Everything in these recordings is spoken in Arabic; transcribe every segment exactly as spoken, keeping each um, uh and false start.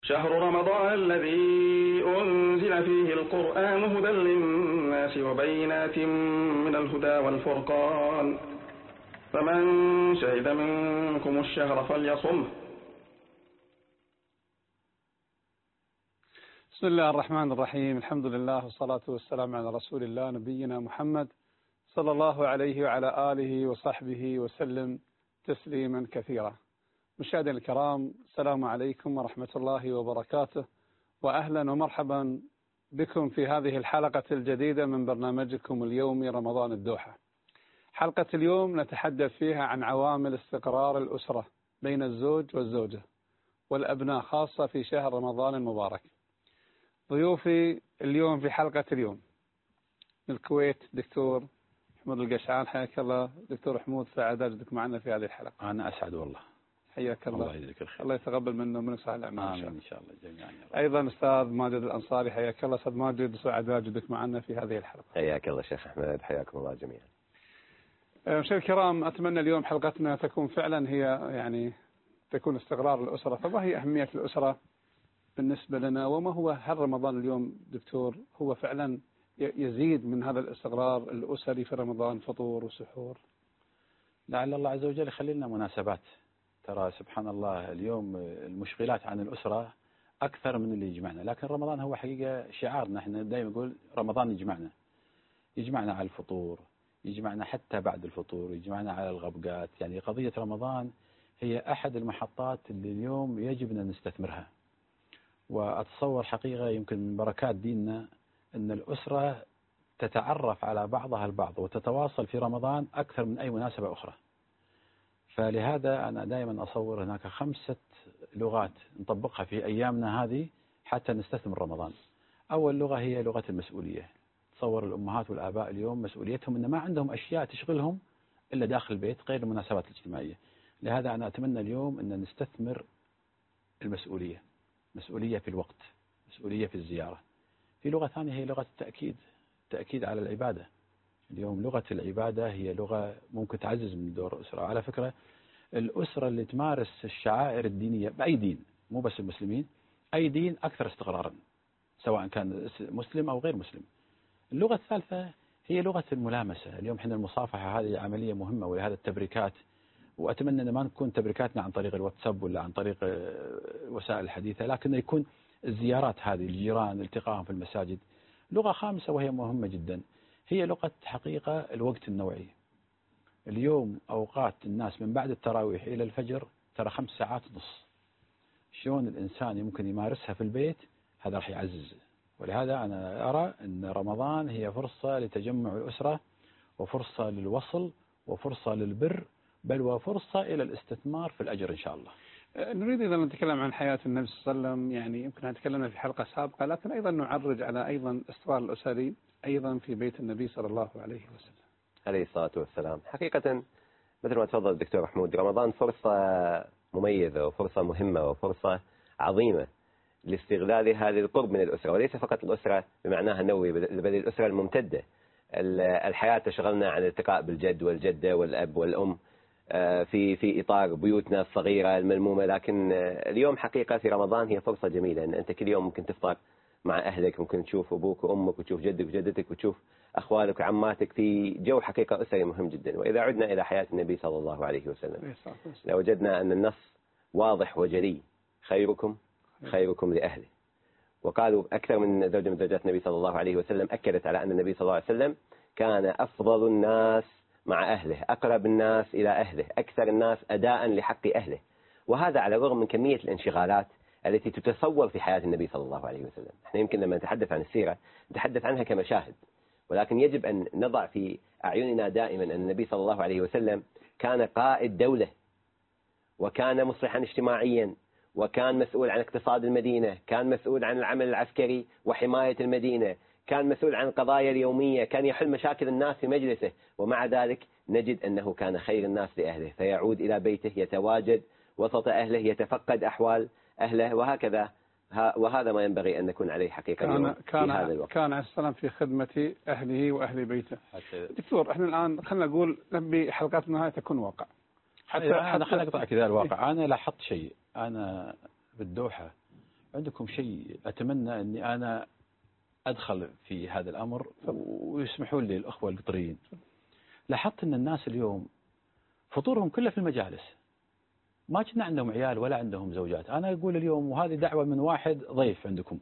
شهر رمضان الذي أنزل فيه القرآن هدى للناس وبينات من الهدى والفرقان، فمن شهد منكم الشهر فليصمه. بسم الله الرحمن الرحيم، الحمد لله والصلاة والسلام على رسول الله نبينا محمد صلى الله عليه وعلى آله وصحبه وسلم تسليما كثيرا. مشاهدينا الكرام، السلام عليكم ورحمة الله وبركاته، وأهلا ومرحبا بكم في هذه الحلقة الجديدة من برنامجكم اليومي رمضان الدوحة. حلقة اليوم نتحدث فيها عن عوامل استقرار الأسرة بين الزوج والزوجة والأبناء، خاصة في شهر رمضان المبارك. ضيوفي اليوم في حلقة اليوم من الكويت دكتور حمود القشعان، حياك الله دكتور حمود، سعادة وجودك معنا في هذه الحلقة. أنا أسعد والله. حياك الله. الله يجزيك الخير. الله يتقبل منا ومنك صالح الأعمال. آمين إن شاء الله جميعا. أيضا أستاذ ماجد الأنصاري، حياك الله أستاذ ماجد، سعد وجودك معنا في هذه الحلقة. حياك الله شيخ أحمد، حياكم الله جميعا. مشاهدينا الكرام، أتمنى اليوم حلقتنا تكون فعلا هي يعني تكون استقرار الأسرة. فما هي أهمية الأسرة بالنسبة لنا، وما هو هل رمضان اليوم دكتور هو فعلا يزيد من هذا الاستقرار الأسري في رمضان، فطور وسحور؟ لعل الله عز وجل يخلي لنا مناسبات. ترى سبحان الله اليوم المشغلات عن الأسرة أكثر من اللي يجمعنا، لكن رمضان هو حقيقة شعارنا. احنا دائما نقول رمضان يجمعنا يجمعنا على الفطور، يجمعنا حتى بعد الفطور، يجمعنا على الغبقات. يعني قضية رمضان هي أحد المحطات اللي اليوم يجب أن نستثمرها. وأتصور حقيقة يمكن من بركات ديننا أن الأسرة تتعرف على بعضها البعض وتتواصل في رمضان أكثر من أي مناسبة أخرى. فلهذا أنا دائما أصور هناك خمسة لغات نطبقها في أيامنا هذه حتى نستثمر رمضان. أول لغة هي لغة المسؤولية. تصور الأمهات والآباء اليوم مسؤوليتهم أن ما عندهم أشياء تشغلهم إلا داخل البيت غير المناسبات الاجتماعية. لهذا أنا أتمنى اليوم أن نستثمر المسؤولية، مسؤولية في الوقت، مسؤولية في الزيارة. في لغة ثانية هي لغة التأكيد، التأكيد على العبادة. اليوم لغة العبادة هي لغة ممكن تعزز من دور الأسرة. على فكرة الأسرة اللي تمارس الشعائر الدينية بأي دين، مو بس المسلمين، أي دين أكثر استقرارا سواء كان مسلم أو غير مسلم. اللغة الثالثة هي لغة الملامسة. اليوم احنا المصافحة هذه عملية مهمة، ولهذا التبريكات، وأتمنى أن ما نكون تبريكاتنا عن طريق الواتساب ولا عن طريق وسائل الحديثة، لكن يكون الزيارات هذه الجيران، التقاءهم في المساجد. لغة خامسة وهي مهمة جدا هي لغة حقيقة الوقت النوعي. اليوم أوقات الناس من بعد التراويح إلى الفجر ترى خمس ساعات ونص. شلون الإنسان يمكن يمارسها في البيت؟ هذا راح يعزز. ولهذا أنا أرى أن رمضان هي فرصة لتجمع الأسرة، وفرصة للوصل، وفرصة للبر، بل وفرصة إلى الاستثمار في الأجر إن شاء الله. نريد إذا نتكلم عن حياة النبي صلى الله عليه وسلم، يعني يمكن أن تكلمنا في حلقة سابقة، لكن أيضا نعرج على أيضا استقرار الأسري أيضا في بيت النبي صلى الله عليه وسلم عليه الصلاة والسلام. حقيقة مثل ما تفضل الدكتور حمود، رمضان فرصة مميزة وفرصة مهمة وفرصة عظيمة لاستغلال هذه القرب من الأسرة، وليس فقط الأسرة بمعناها النووي، بل الأسرة الممتدة. الحياة تشغلنا عن الالتقاء بالجد والجدة والأب والأم في في إطار بيوتنا الصغيرة الملمومة، لكن اليوم حقيقة في رمضان هي فرصة جميلة أن أنت كل يوم ممكن تفطر مع أهلك، ممكن تشوف أبوك وأمك وتشوف جدك وجدتك وتشوف أخوالك وعماتك في جو حقيقة أسري مهم جدا. وإذا عدنا إلى حياة النبي صلى الله عليه وسلم لوجدنا أن النص واضح وجلي: خيركم خيركم لأهله. وقالوا أكثر من زوجة من زوجات النبي صلى الله عليه وسلم أكدت على أن النبي صلى الله عليه وسلم كان أفضل الناس مع أهله، أقرب الناس إلى أهله، أكثر الناس أداء لحق أهله. وهذا على الرغم من كمية الانشغالات التي تتصور في حياة النبي صلى الله عليه وسلم. احنا يمكن لما نتحدث عن السيرة نتحدث عنها كمشاهد، ولكن يجب أن نضع في أعيننا دائما أن النبي صلى الله عليه وسلم كان قائد دولة، وكان مصلحا اجتماعيا، وكان مسؤول عن اقتصاد المدينة، كان مسؤول عن العمل العسكري وحماية المدينة، كان مسؤول عن القضايا اليومية، كان يحل مشاكل الناس في مجلسه. ومع ذلك نجد أنه كان خير الناس لأهله، فيعود إلى بيته يتواجد وسط أهله، يتفقد أحوال أهله، وهكذا. وهذا ما ينبغي أن نكون عليه حقيقة كان في كان هذا الوقت. كان عليه السلام في خدمة أهله وأهل بيته. دكتور، احنا الآن خلينا نقول نبي حلقاتنا هاي تكون واقع. حتى أنا خليني أقطع كذا الواقع. أنا لاحظت شيء، أنا بالدوحة عندكم شيء أتمنى أني أنا أدخل في هذا الأمر ويسمحوا لي الأخوة القطريين. لاحظت أن الناس اليوم فطورهم كله في المجالس، ما كنا عندهم عيال ولا عندهم زوجات. أنا أقول اليوم، وهذه دعوة من واحد ضيف عندكم،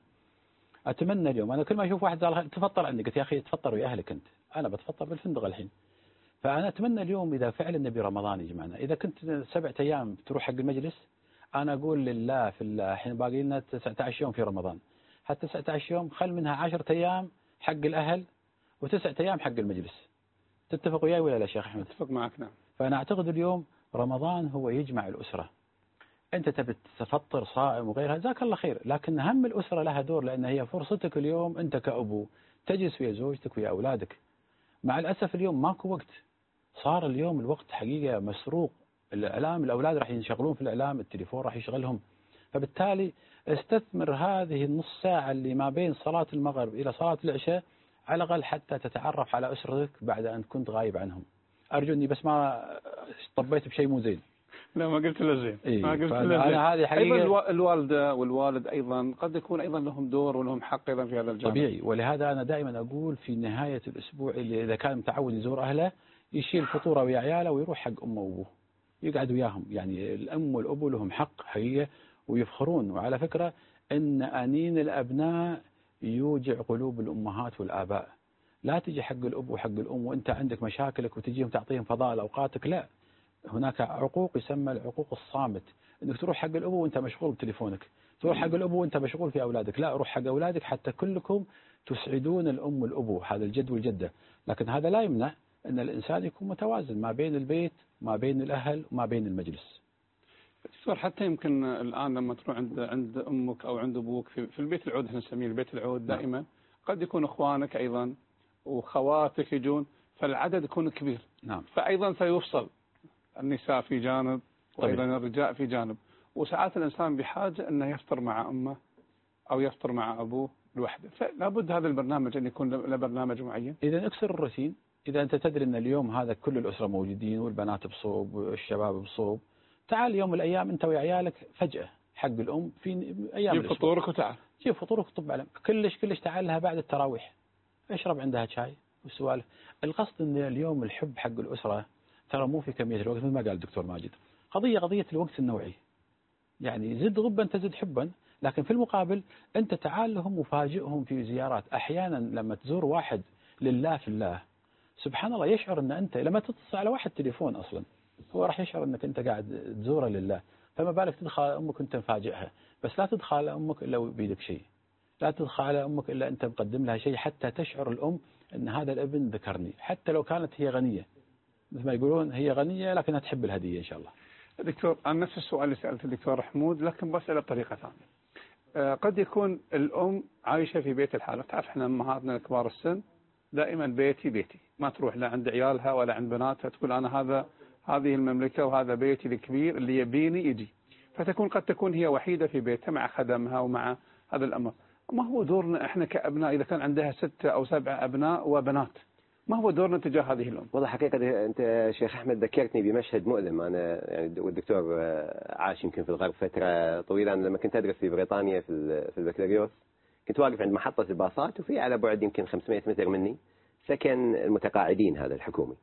أتمنى اليوم أنا كل ما أشوف واحد قال تفطر عندي، قلت يا أخي تفطر ويا أهلك أنت، أنا بتفطر بالفندق الحين. فأنا أتمنى اليوم إذا فعلا نبي رمضان يجمعنا، إذا كنت سبعة أيام تروح حق المجلس، أنا أقول لله في الله الحين باقي لنا تسعة عشر يوم في رمضان، حتى تسعة عشر يوم خل منها عشرة أيام حق الأهل وتسعة أيام حق المجلس. تتفق وياي ولا لا شيخ أحمد؟ أتفق معك نعم. فأنا أعتقد اليوم رمضان هو يجمع الأسرة. أنت تبي تفطر صائم وغيرها جزاك الله خير، لكن هم الأسرة لها دور، لأن هي فرصتك اليوم أنت كأبو تجلس ويا زوجتك ويا أولادك. مع الأسف اليوم ماكو وقت، صار اليوم الوقت حقيقة مسروق. الإعلام، الأولاد راح ينشغلون في الإعلام، التليفون راح يشغلهم. فبالتالي استثمر هذه النص ساعة اللي ما بين صلاة المغرب إلى صلاة العشاء على الأقل حتى تتعرف على أسرتك بعد أن كنت غايب عنهم. أرجو أني بس ما طبيت بشيء مو زين. لا ما قلت له زين. إيه، ما قلت له زين. هذه حقيقة. أيضا الوالدة والوالد أيضا قد يكون أيضا لهم دور ولهم حق أيضا في هذا الجانب. طبيعي، ولهذا أنا دائما أقول في نهاية الأسبوع اللي إذا كان متعود يزور أهله يشيل فطوره ويا عياله ويروح حق أمه وأبوه يقعد وياهم. يعني الأم والأبو لهم حق حقيقة ويفخرون. وعلى فكرة أن أنين الأبناء يوجع قلوب الأمهات والآباء. لا تجي حق الأب وحق الأم وأنت عندك مشاكلك وتجيهم تعطيهم فضاء أوقاتك، لا. هناك عقوق يسمى العقوق الصامت، انك تروح حق الابو وانت مشغول بتليفونك، تروح حق الابو وانت مشغول في اولادك، لا، روح حق اولادك حتى كلكم تسعدون الام والابو، هذا الجد والجده. لكن هذا لا يمنع ان الانسان يكون متوازن ما بين البيت، ما بين الاهل، وما بين المجلس. دكتور، حتى يمكن الان لما تروح عند عند امك او عند ابوك في, في البيت العود، احنا نسميه البيت العود دائما، نعم. قد يكون اخوانك ايضا وخواتك يجون، فالعدد يكون كبير. نعم. فايضا سيفصل النساء في جانب وأيضا الرجال في جانب، وساعات الإنسان بحاجة أنه يفطر مع أمه أو يفطر مع أبوه لوحده. فلا بد هذا البرنامج أن يكون له برنامج معين. إذا اكسر الروتين. إذا أنت تدري أن اليوم هذا كل الأسرة موجودين والبنات بصوب والشباب بصوب، تعال يوم من الأيام أنت ويا عيالك فجأة حق الأم في أيام جيب فطورك وتعال. جيب فطورك وطب علم كلش كلش تعال لها بعد التراويح، اشرب عندها شاي والسوالف. القصد أن اليوم الحب حق الأسرة ترى مو في كمية الوقت مثل ما قال الدكتور ماجد، قضية قضية الوقت النوعي. يعني زد غبا تزد حبا، لكن في المقابل أنت تعال لهم وفاجئهم في زيارات. أحيانا لما تزور واحد لله في الله سبحان الله يشعر أن أنت لما تتصل على واحد تليفون أصلا هو راح يشعر أنك أنت قاعد تزوره لله، فما بالك تدخل أمك وأنت مفاجئها. بس لا تدخل على أمك إلا بيدك شيء، لا تدخل على أمك إلا أنت مقدم لها شيء حتى تشعر الأم أن هذا الابن ذكرني، حتى لو كانت هي غنية. مثل ما يقولون هي غنية لكنها تحب الهدية إن شاء الله. دكتور، أنا نفس السؤال اللي سألته الدكتور حمود، لكن بسأله بطريقة ثانية. قد يكون الأم عايشة في بيت الحالة، تعرف احنا أمهاتنا كبار السن دائما بيتي بيتي، ما تروح لا عند عيالها ولا عند بناتها، تقول أنا هذا هذه المملكة وهذا بيتي الكبير اللي يبيني يجي. فتكون قد تكون هي وحيدة في بيتها مع خدمها ومع هذا الأمر. ما هو دورنا احنا كأبناء إذا كان عندها ستة أو سبعة أبناء وبنات؟ ما هو دورنا تجاه هذه الأم؟ والله حقيقة أنت شيخ أحمد ذكرتني بمشهد مؤلم. أنا يعني والدكتور عاش يمكن في الغرب فترة طويلة. أنا لما كنت أدرس في بريطانيا في في البكالوريوس كنت واقف عند محطة الباصات، وفي على بعد يمكن خمسمائة متر مني سكن المتقاعدين هذا الحكومي،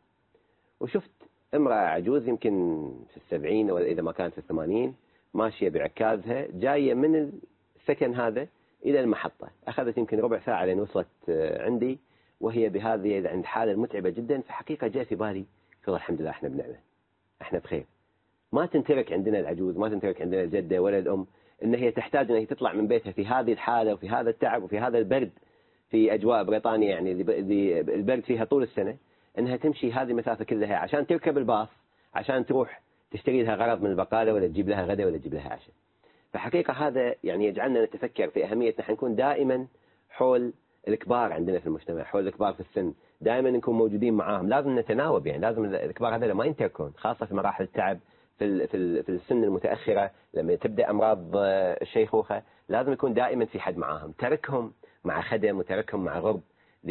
وشفت امرأة عجوز يمكن في السبعين ولا إذا ما كانت في الثمانين ماشية بعكازها جاية من السكن هذا إلى المحطة. أخذت يمكن ربع ساعة لين وصلت عندي وهي بهذه عند حالة متعبة جدا. في حقيقة جاء في بالي قلت الحمد لله احنا بنعمة، احنا بخير. ما تنترك عندنا العجوز، ما تنترك عندنا الجدة ولا الأم ان هي تحتاج ان هي تطلع من بيتها في هذه الحالة وفي هذا التعب وفي هذا البرد في أجواء بريطانيا، يعني اللي البرد فيها طول السنة، انها تمشي هذه المسافة كلها عشان تركب الباص عشان تروح تشتري لها غرض من البقالة ولا تجيب لها غدا ولا تجيب لها عشاء. فحقيقة هذا يعني يجعلنا نتفكر في أهمية نحن نكون دائما حول الكبار عندنا في المجتمع، حول الكبار في السن، دائما نكون موجودين معاهم. لازم نتناوب، يعني لازم الكبار هذول ما ينتركون، خاصة في مراحل التعب في في السن المتأخرة لما تبدأ أمراض الشيخوخة. لازم يكون دائما في حد معاهم، تركهم مع خدم وتركهم مع غرب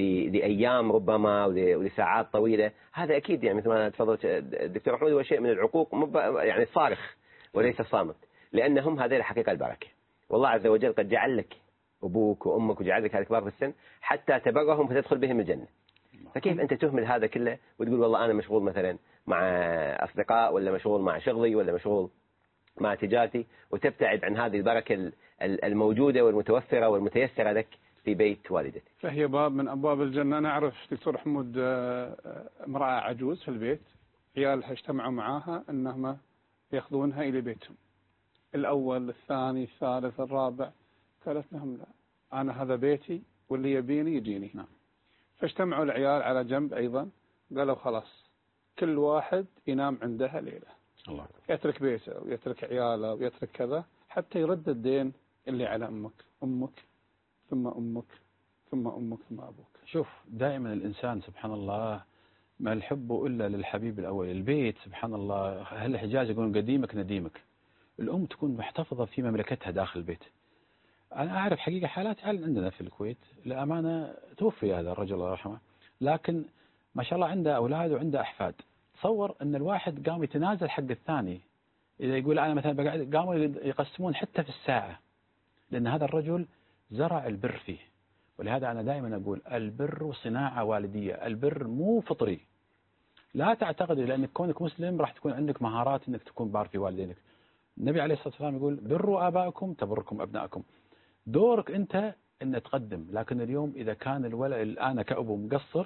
لأيام ربما ولساعات طويلة. هذا أكيد يعني مثل ما تفضلت الدكتور محمود هو شيء من العقوق يعني صارخ وليس صامت، لأنهم هذول حقيقة البركة. والله عز وجل قد جعل لك أبوك وأمك وجعل لك هذا كبار في السن حتى تبرهم فتدخل بهم الجنة. فكيف أنت تهمل هذا كله وتقول والله أنا مشغول مثلا مع أصدقاء ولا مشغول مع شغلي ولا مشغول مع تجارتي وتبتعد عن هذه البركة الموجودة والمتوفرة والمتيسرة لك في بيت والدتك. فهي باب من أبواب الجنة. أنا أعرف دكتور حمود امرأة عجوز في البيت، عيالها اجتمعوا معاها أنهم يأخذونها إلى بيتهم، الأول الثاني الثالث الرابع، قالت لهم لا أنا هذا بيتي واللي يبيني يجيني. نعم. فاجتمعوا العيال على جنب أيضا، قالوا خلاص كل واحد ينام عندها ليلة، الله. يترك بيته ويترك عياله ويترك كذا حتى يرد الدين اللي على أمك أمك ثم أمك ثم أمك ثم أبوك. شوف دائما الإنسان سبحان الله ما الحب إلا للحبيب الأول. البيت سبحان الله أهل الحجاز يقولون قديمك نديمك. الأم تكون محتفظة في مملكتها داخل البيت. أنا أعرف حقيقة حالات عندنا في الكويت لأمانة توفي هذا الرجل الله يرحمه، لكن ما شاء الله عنده أولاد وعنده أحفاد. تصور أن الواحد قام يتنازل حق الثاني، إذا يقول أنا مثلا بقعد قاموا يقسمون حتى في الساعة، لأن هذا الرجل زرع البر فيه. ولهذا أنا دائما أقول البر صناعة والدية، البر مو فطري. لا تعتقد لأنك كونك مسلم راح تكون عندك مهارات أنك تكون بار في والدينك. النبي عليه الصلاة والسلام يقول بروا آبائكم تبركم أبنائكم. دورك أنت أن تقدم، لكن اليوم إذا كان الولد أنا كأبو مقصر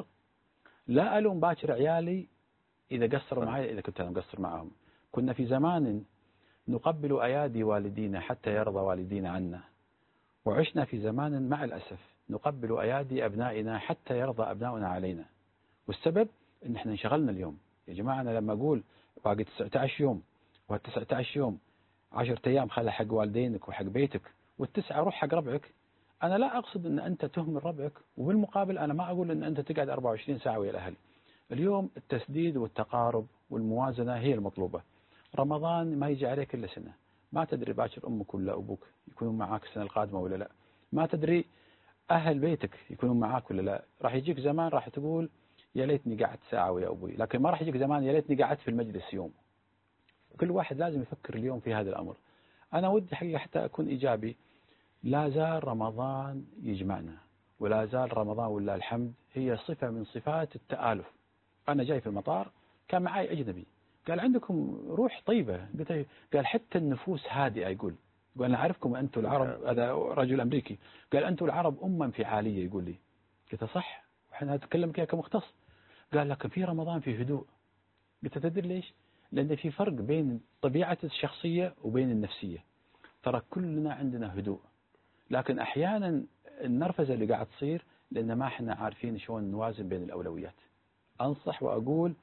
لا ألوم باكر عيالي إذا قصروا معي إذا كنت أنا مقصر معهم. كنا في زمان نقبل أيادي والدينا حتى يرضى والدينا عنا، وعشنا في زمان مع الأسف نقبل أيادي أبنائنا حتى يرضى أبنائنا علينا. والسبب إن إحنا انشغلنا اليوم. يا جماعة أنا لما أقول باقي تسعة عشر يوم والتسعة عشر يوم عشرة أيام خلها حق والدينك وحق بيتك والتسعة روح حق ربعك، أنا لا أقصد أن أنت تهمل ربعك، وبالمقابل أنا ما أقول أن أنت تقعد أربعة وعشرين ساعة ويا الأهل. اليوم التسديد والتقارب والموازنة هي المطلوبة. رمضان ما يجي عليك إلا سنة، ما تدري باكر أمك ولا أبوك يكونون معاك السنة القادمة ولا لا، ما تدري أهل بيتك يكونون معاك ولا لا. راح يجيك زمان راح تقول يا ليتني قعدت ساعة ويا أبوي، لكن ما راح يجيك زمان يا ليتني قعدت في المجلس يوم. كل واحد لازم يفكر اليوم في هذا الأمر. أنا ودي حقيقة حتى أكون إيجابي، لا زال رمضان يجمعنا، ولا زال رمضان ولا الحمد هي صفة من صفات التآلف. أنا جاي في المطار كان معي أجنبي قال عندكم روح طيبة، قلت قال حتى النفوس هادئة. يقول قال أنا أعرفكم أنتم العرب، هذا رجل أمريكي قال أنتم العرب أمة انفعالية. يقول لي قلت صح وإحنا نتكلم كذا كمختص. قال لكن في رمضان في هدوء. قلت تدري ليش؟ لأن في فرق بين طبيعة الشخصية وبين النفسية. ترى كلنا عندنا هدوء، لكن أحيانا النرفزة اللي قاعد تصير لأن ما احنا عارفين شلون نوازن بين الأولويات. أنصح وأقول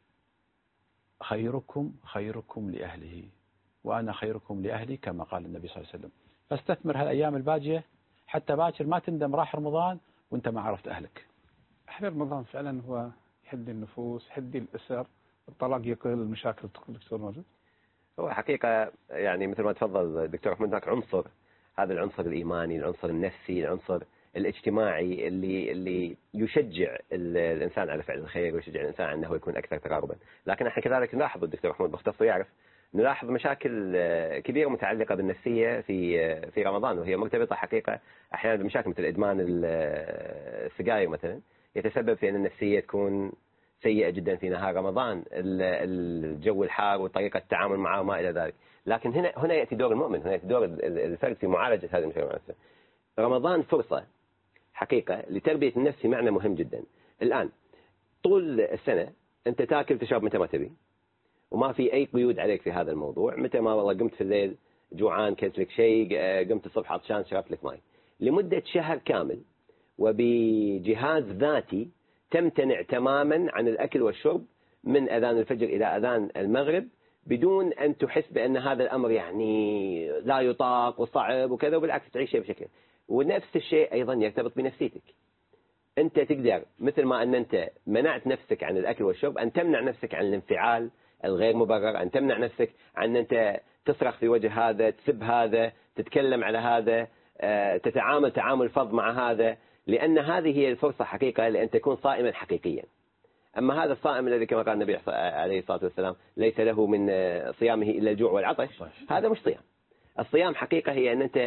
خيركم خيركم لأهله وأنا خيركم لأهلي كما قال النبي صلى الله عليه وسلم. فاستثمر هالأيام الباجية حتى باكر ما تندم راح رمضان وانت ما عرفت أهلك. أحلى رمضان فعلا هو يهدي النفوس، يهدي الأسر، الطلاق يقل، المشاكل تقل. دكتور موجود؟ هو حقيقة يعني مثل ما تفضل دكتور أحمد هناك عنصر، هذا العنصر الإيماني، العنصر النفسي، العنصر الاجتماعي اللي اللي يشجع الإنسان على فعل الخير ويشجع الإنسان على أنه يكون أكثر تقاربا. لكن احنا كذلك نلاحظ الدكتور أحمد مختص يعرف نلاحظ مشاكل كبيرة متعلقة بالنفسية في في رمضان، وهي مرتبطة حقيقة أحيانا بمشاكل مثل إدمان السجاير مثلا، يتسبب في أن النفسية تكون سيئة جدا في نهار رمضان، الجو الحار وطريقة التعامل معه وما إلى ذلك. لكن هنا هنا يأتي دور المؤمن، هنا يأتي دور الفرد في معالجة هذه المشكلة. رمضان فرصة حقيقة لتربية النفس، معنى مهم جدا. الآن طول السنة أنت تاكل تشرب متى ما تبي، وما في أي قيود عليك في هذا الموضوع. متى ما والله قمت في الليل جوعان كلت لك شيء، قمت الصبح عطشان شربت لك ماء، لمدة شهر كامل وبجهاز ذاتي تمتنع تماما عن الأكل والشرب من أذان الفجر إلى أذان المغرب، بدون أن تحس بأن هذا الأمر يعني لا يطاق وصعب وكذا، وبالعكس تعيش بشكل. ونفس الشيء أيضا يرتبط بنفسيتك. أنت تقدر مثل ما أن أنت منعت نفسك عن الأكل والشرب، أن تمنع نفسك عن الانفعال الغير مبرر، أن تمنع نفسك عن أن أنت تصرخ في وجه هذا، تسب هذا، تتكلم على هذا، تتعامل تعامل فظ مع هذا، لأن هذه هي الفرصة حقيقة لأن تكون صائما حقيقيا. أما هذا الصائم الذي كما قال النبي عليه الصلاة والسلام ليس له من صيامه إلا الجوع والعطش، هذا مش صيام. الصيام حقيقة هي أن أنت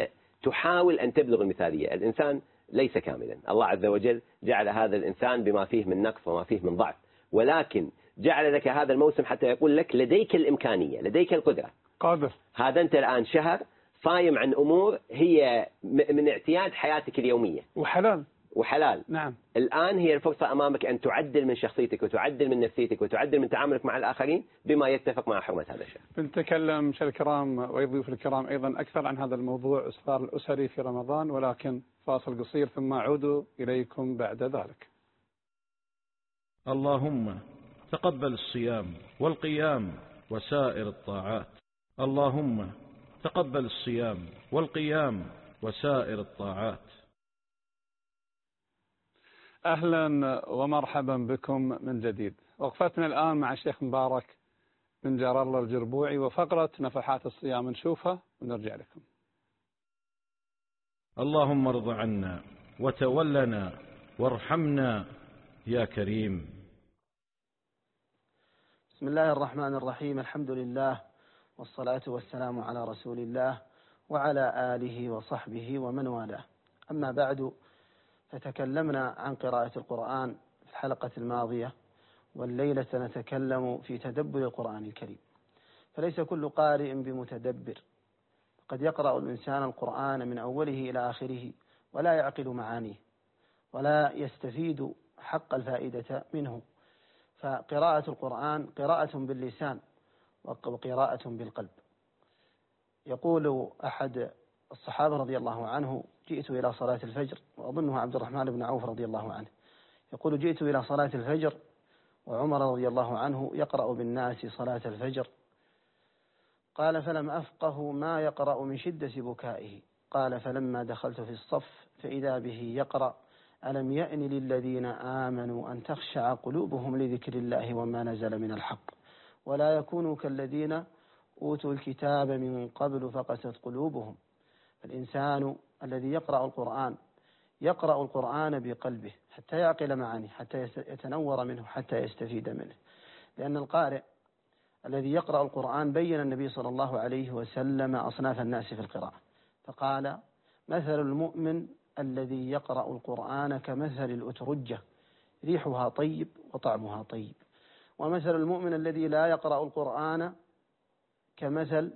تحاول أن تبلغ المثالية. الإنسان ليس كاملا، الله عز وجل جعل هذا الإنسان بما فيه من نقص وما فيه من ضعف، ولكن جعل لك هذا الموسم حتى يقول لك لديك الإمكانية، لديك القدرة، قادر. هذا أنت الآن شهر صايم عن أمور هي من اعتياد حياتك اليومية وحلال وحلال. نعم. الآن هي الفرصة أمامك أن تعدل من شخصيتك وتعدل من نفسيتك وتعدل من تعاملك مع الآخرين بما يتفق مع حرمة هذا الشهر. بنتكلم مشاهدينا الكرام ويضيف الكرام أيضا أكثر عن هذا الموضوع إصرار الأسري في رمضان، ولكن فاصل قصير ثم أعود إليكم بعد ذلك. اللهم تقبل الصيام والقيام وسائر الطاعات. اللهم تقبل الصيام والقيام وسائر الطاعات. أهلا ومرحبا بكم من جديد. وقفتنا الآن مع الشيخ مبارك بن جار الله الجربوعي وفقرة نفحات الصيام نشوفها ونرجع لكم. اللهم ارض عنا وتولنا وارحمنا يا كريم. بسم الله الرحمن الرحيم. الحمد لله والصلاة والسلام على رسول الله وعلى آله وصحبه ومن والاه. أما بعد، فتكلمنا عن قراءة القرآن في الحلقة الماضية، والليلة نتكلم في تدبر القرآن الكريم. فليس كل قارئ بمتدبر، قد يقرأ الإنسان القرآن من أوله إلى آخره ولا يعقل معانيه ولا يستفيد حق الفائدة منه. فقراءة القرآن قراءة باللسان وقراءة بالقلب. يقول أحد الصحابة رضي الله عنه: جئت إلى صلاة الفجر، وأظنه عبد الرحمن بن عوف رضي الله عنه، يقول: جئت إلى صلاة الفجر وعمر رضي الله عنه يقرأ بالناس صلاة الفجر. قال: فلم أفقه ما يقرأ من شدة بكائه. قال: فلما دخلت في الصف فإذا به يقرأ: ألم يأن للذين آمنوا أن تخشع قلوبهم لذكر الله وما نزل من الحق ولا يكونوا كالذين أوتوا الكتاب من قبل فقست قلوبهم. فالإنسان الذي يقرأ القرآن يقرأ القرآن بقلبه حتى يعقل معانيه، حتى يتنور منه، حتى يستفيد منه. لأن القارئ الذي يقرأ القرآن بين النبي صلى الله عليه وسلم أصناف الناس في القراءة، فقال: مثل المؤمن الذي يقرأ القرآن كمثل الأترجة ريحها طيب وطعمها طيب، ومثل المؤمن الذي لا يقرأ القرآن كمثل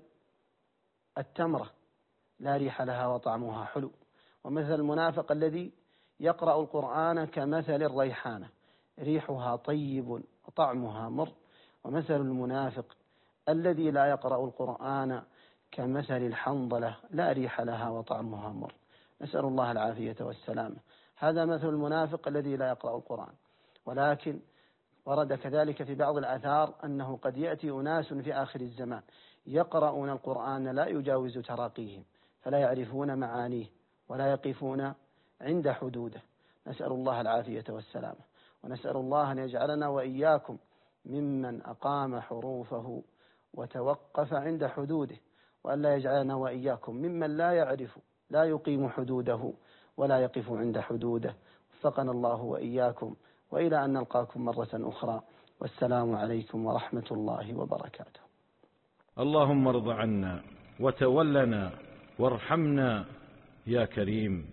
التمرة لا ريح لها وطعمها حلو، ومثل المنافق الذي يقرأ القرآن كمثل الريحانة ريحها طيب وطعمها مر، ومثل المنافق الذي لا يقرأ القرآن كمثل الحنظلة لا ريح لها وطعمها مر. نسأل الله العافية والسلامة. هذا مثل المنافق الذي لا يقرأ القرآن. ولكن ورد كذلك في بعض الآثار أنه قد يأتي أناس في آخر الزمان يقرؤون القرآن لا يجاوز تراقيهم، فلا يعرفون معانيه ولا يقفون عند حدوده. نسأل الله العافية والسلامة، ونسأل الله أن يجعلنا وإياكم ممن أقام حروفه وتوقف عند حدوده، وأن لا يجعلنا وإياكم ممن لا يعرف لا يقيم حدوده ولا يقف عند حدوده. وفقنا الله وإياكم، وإلى أن نلقاكم مرة أخرى، والسلام عليكم ورحمة الله وبركاته. اللهم ارض عنا وتولنا وارحمنا يا كريم.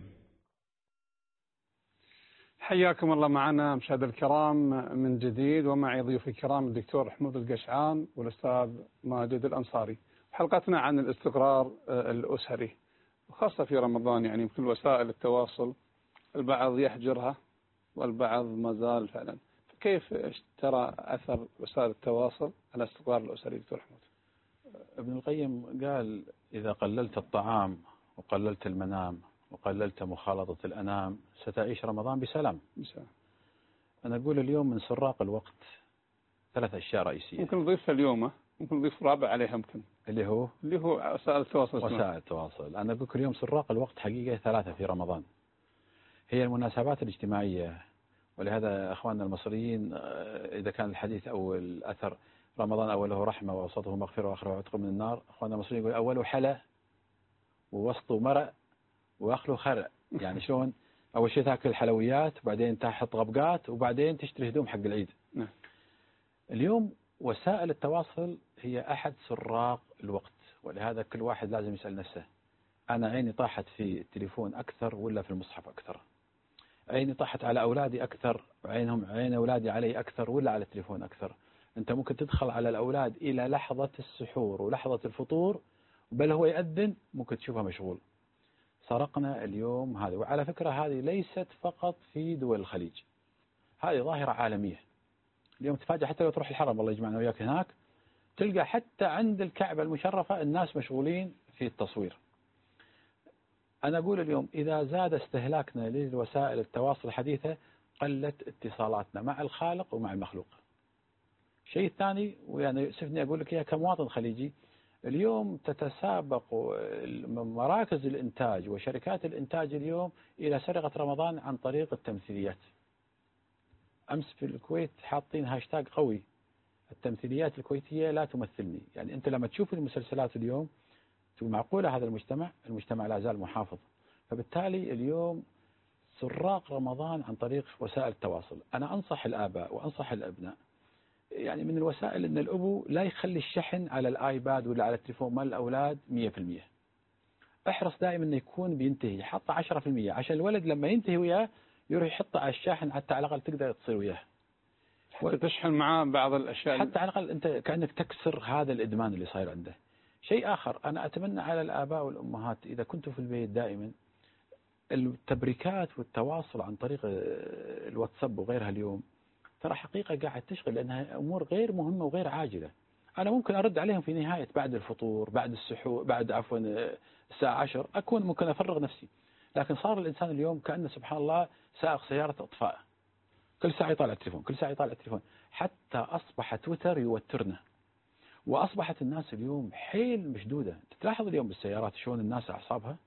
حياكم الله معنا مشاهدينا الكرام من جديد، ومعي ضيوف الكرام الدكتور حمود القشعان والأستاذ ماجد الأنصاري. حلقتنا عن الاستقرار الأسري، وخاصة في رمضان. يعني يمكن وسائل التواصل البعض يحجرها والبعض ما زال فعلا. فكيف ترى أثر وسائل التواصل على الاستقرار الأسري دكتور حمود؟ ابن القيم قال: إذا قللت الطعام وقللت المنام وقللت مخالطة الأنام ستعيش رمضان بسلام. بسلام. أنا أقول اليوم من سراق الوقت ثلاث أشياء رئيسية. ممكن نضيف اليوم، ممكن نضيف رابع عليها، ممكن اللي هو اللي هو وسائل التواصل. وسائل التواصل. أنا أقول اليوم سراق الوقت حقيقة ثلاثة في رمضان، هي المناسبات الاجتماعية. ولهذا أخواننا المصريين إذا كان الحديث أو الأثر رمضان أوله رحمة ووسطه مغفرة وآخره عتق من النار، أخواننا المصريين يقول أوله حلا ووسطه مرق وآخره خرق. يعني شلون؟ أول شيء تأكل الحلويات، وبعدين تحط غبقات، وبعدين تشتري هدوم حق العيد. نعم. اليوم وسائل التواصل هي أحد سراق الوقت، ولهذا كل واحد لازم يسأل نفسه أنا عيني طاحت في التليفون أكثر ولا في المصحف أكثر؟ عيني طاحت على أولادي أكثر، عينهم عين أولادي علي أكثر ولا على التليفون أكثر؟ أنت ممكن تدخل على الأولاد إلى لحظة السحور ولحظة الفطور بل هو يأذن ممكن تشوفها مشغول. سرقنا اليوم هذا. وعلى فكرة هذه ليست فقط في دول الخليج، هذه ظاهرة عالمية. اليوم تفاجأ حتى لو تروح الحرم الله يجمعنا وياك هناك تلقى حتى عند الكعبة المشرفة الناس مشغولين في التصوير. أنا أقول اليوم إذا زاد استهلاكنا للوسائل التواصل الحديثة قلت اتصالاتنا مع الخالق ومع المخلوق. شيء ثاني ويعني يؤسفني أقول لك إياه كمواطن خليجي، اليوم تتسابق مراكز الإنتاج وشركات الإنتاج اليوم إلى سرقة رمضان عن طريق التمثيليات. أمس في الكويت حاطين هاشتاج قوي، التمثيليات الكويتية لا تمثلني. يعني أنت لما تشوف المسلسلات اليوم تقول معقولة هذا المجتمع المجتمع لا زال محافظ. فبالتالي اليوم سراق رمضان عن طريق وسائل التواصل. أنا أنصح الآباء وأنصح الأبناء يعني من الوسائل أن الأبو لا يخلي الشحن على الآيباد ولا على التليفون مال الأولاد مية في المية. احرص دائما أنه يكون بينتهي، حط عشرة في المية عشان الولد لما ينتهي وياه يروح يحطه على الشاحن حتى على الأقل تقدر تصير وياه. حتى تشحن معاه بعض الأشياء حتى على الأقل أنت كأنك تكسر هذا الإدمان اللي صاير عنده. شيء آخر أنا أتمنى على الآباء والأمهات إذا كنتوا في البيت دائما التبريكات والتواصل عن طريق الواتساب وغيرها اليوم ترى حقيقة قاعد تشغل لأنها أمور غير مهمة وغير عاجلة. أنا ممكن أرد عليهم في نهاية بعد الفطور بعد السحور بعد عفوا الساعة عشر أكون ممكن أفرغ نفسي. لكن صار الإنسان اليوم كأنه سبحان الله سائق سيارة إطفاء، كل ساعة يطالع التليفون كل ساعة يطالع التليفون، حتى أصبح تويتر يوترنا. وأصبحت الناس اليوم حيل مشدودة. تلاحظ اليوم بالسيارات شلون الناس أعصابها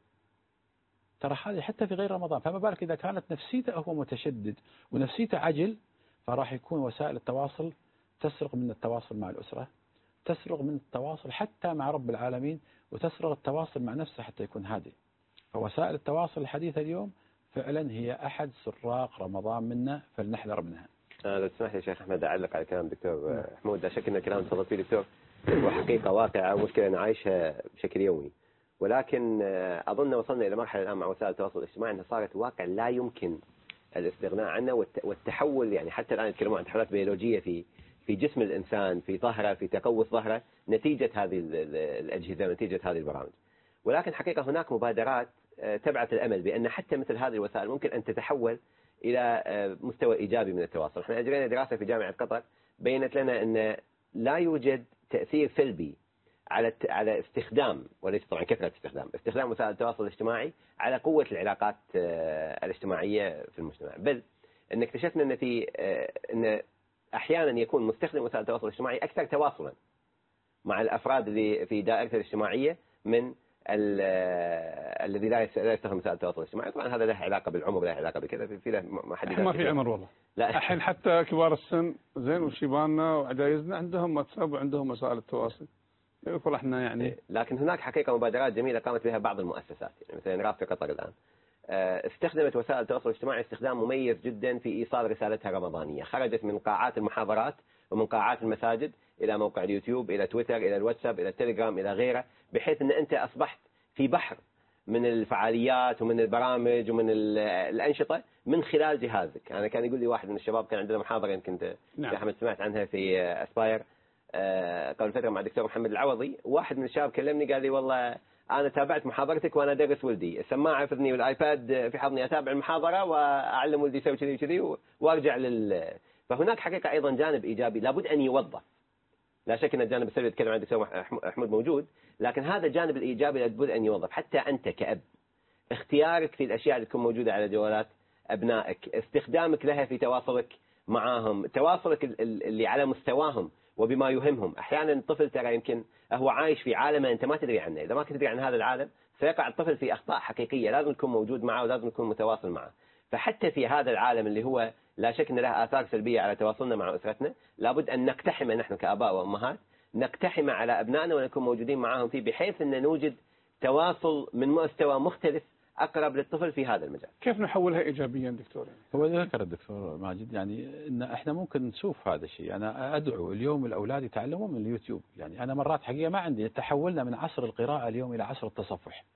ترى هذه حتى في غير رمضان. فما بالك إذا كانت نفسيته هو متشدد ونفسيته عجل فراح يكون وسائل التواصل تسرق من التواصل مع الأسرة، تسرق من التواصل حتى مع رب العالمين، وتسرق التواصل مع نفسه حتى يكون هادئ. فوسائل التواصل الحديثة اليوم فعلا هي أحد سراق رمضان منا فلنحذر منها. آه لو تسمح لي شيخ أحمد أعلق على كلام دكتور حمود. لا شك أن الكلام تفضل فيه دكتور وحقيقة واقعة ومشكلة أنا عايشها بشكل يومي، ولكن أظن وصلنا إلى مرحلة الآن مع وسائل التواصل الاجتماعي أنها صارت واقع لا يمكن الاستغناء عنه. والتحول يعني حتى الآن يتكلمون عن تحولات بيولوجية في في جسم الإنسان في ظهره في تقوس ظهره نتيجة هذه الأجهزة ونتيجة هذه البرامج. ولكن حقيقة هناك مبادرات تبعث الأمل بأن حتى مثل هذه الوسائل ممكن أن تتحول إلى مستوى إيجابي من التواصل. احنا أجرينا دراسة في جامعة قطر بينت لنا أن لا يوجد تأثير سلبي على على استخدام وليس طبعا كثرة استخدام استخدام وسائل التواصل الاجتماعي على قوة العلاقات الاجتماعية في المجتمع. بل أن اكتشفنا أن في أن أحيانا يكون مستخدم وسائل التواصل الاجتماعي أكثر تواصلا مع الأفراد اللي في دائرته الاجتماعية من الذي لا يستخدم وسائل التواصل الاجتماعي. طبعا هذا له علاقة بالعمر له علاقة بكذا في له محددات. ما في عمر والله. لا الحين حتى كبار السن زين وشيباننا وعجايزنا عندهم واتساب وعندهم وسائل التواصل. يقول احنا يعني لكن هناك حقيقة مبادرات جميلة قامت بها بعض المؤسسات يعني مثلا رابطة قطر الآن استخدمت وسائل التواصل الاجتماعي استخدام مميز جدا في إيصال رسالتها الرمضانية. خرجت من قاعات المحاضرات ومن قاعات المساجد إلى موقع اليوتيوب إلى تويتر إلى الواتساب إلى التليجرام إلى غيره، بحيث أن أنت أصبحت في بحر من الفعاليات ومن البرامج ومن الأنشطة من خلال جهازك. أنا كان يقول لي واحد من الشباب كان عندنا محاضرة يمكن أنت نعم. أحمد سمعت عنها في أسباير قبل فترة مع الدكتور محمد العوضي. واحد من الشباب كلمني قال لي والله أنا تابعت محاضرتك وأنا أدرس ولدي، السماعة في أذني والآيباد في حضني أتابع المحاضرة وأعلم ولدي يسوي كذي وكذي وأرجع لل. فهناك حقيقة أيضا جانب إيجابي لابد أن يوظف. لا شك أن الجانب السلبي يتكلم عن الدكتور حمود موجود، لكن هذا الجانب الإيجابي لابد أن يوظف. حتى أنت كأب اختيارك في الأشياء اللي تكون موجودة على جوالات أبنائك، استخدامك لها في تواصلك معاهم، تواصلك اللي على مستواهم وبما يهمهم. أحيانا الطفل ترى يمكن هو عايش في عالم أنت ما تدري عنه، إذا ما كنت تدري عن هذا العالم سيقع الطفل في أخطاء حقيقية، لازم تكون موجود معه ولازم تكون متواصل معه. فحتى في هذا العالم اللي هو لا شك أن له آثار سلبية على تواصلنا مع أسرتنا، لابد أن نقتحم نحن كآباء وأمهات نقتحم على أبنائنا ونكون موجودين معهم فيه، بحيث أن نوجد تواصل من مستوى مختلف أقرب للطفل في هذا المجال. كيف نحولها إيجابيا دكتور؟ هو ذكر الدكتور ماجد يعني إن إحنا ممكن نشوف هذا الشيء. أنا أدعو اليوم الأولاد يتعلموا من اليوتيوب. يعني أنا مرات حقيقة ما عندي، تحولنا من عصر القراءة اليوم إلى عصر التصفح.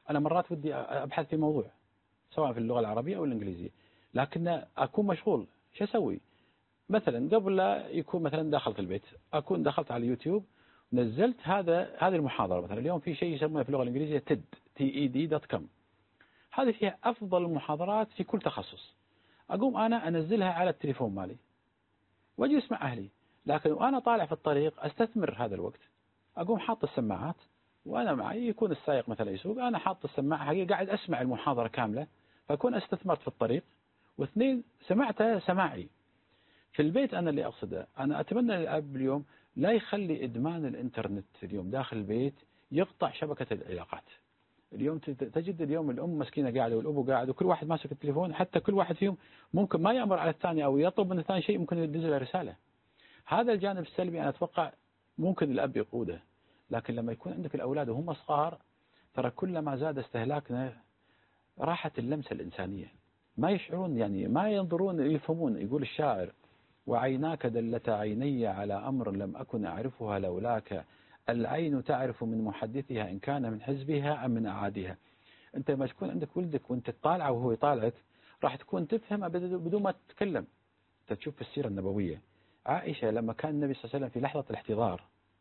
أنا مرات ودي أبحث في موضوع سواء في اللغة العربية أو الإنجليزية، لكن أكون مشغول، شو أسوي؟ مثلا قبل لا يكون مثلا دخلت البيت أكون دخلت على اليوتيوب نزلت هذا هذه المحاضرة. مثلا اليوم في شيء يسمونه في اللغة الإنجليزية تيد تي إي دي دوت كوم، هذه فيها أفضل المحاضرات في كل تخصص. أقوم أنا أنزلها على التليفون مالي وأجلس مع أهلي، لكن وأنا طالع في الطريق أستثمر هذا الوقت، أقوم حاط السماعات وأنا معي، يكون السائق مثلا يسوق، أنا حاط السماعة حقيقة قاعد أسمع المحاضرة كاملة، فأكون استثمرت في الطريق. واثنين سمعتها سماعي في البيت. أنا اللي أقصده أنا أتمنى الأب اليوم لا يخلي إدمان الإنترنت اليوم داخل البيت يقطع شبكة العلاقات. اليوم تجد اليوم الأم مسكينة قاعدة والأبو قاعد وكل واحد ماسك التليفون، حتى كل واحد فيهم ممكن ما يأمر على الثاني أو يطلب من الثاني شيء، ممكن يدز له رسالة. هذا الجانب السلبي أنا أتوقع ممكن الأب يقوده، لكن لما يكون عندك الأولاد وهم صغار ترى كلما زاد استهلاكنا راحت اللمسة الإنسانية، ما يشعرون يعني ما ينظرون يفهمون. يقول الشاعر: وعيناك دلت عيني على أمر لم أكن أعرفها لولاك، العين تعرف من محدثها إن كان من حزبها أم من أعادها. أنت لما تكون عندك ولدك وأنت تطالعه وهو يطالعك راح تكون تفهم بدون ما تتكلم. تشوف في السيرة النبوية عائشة لما كان النبي صلى الله عليه وسلم في لحظة الاحتضار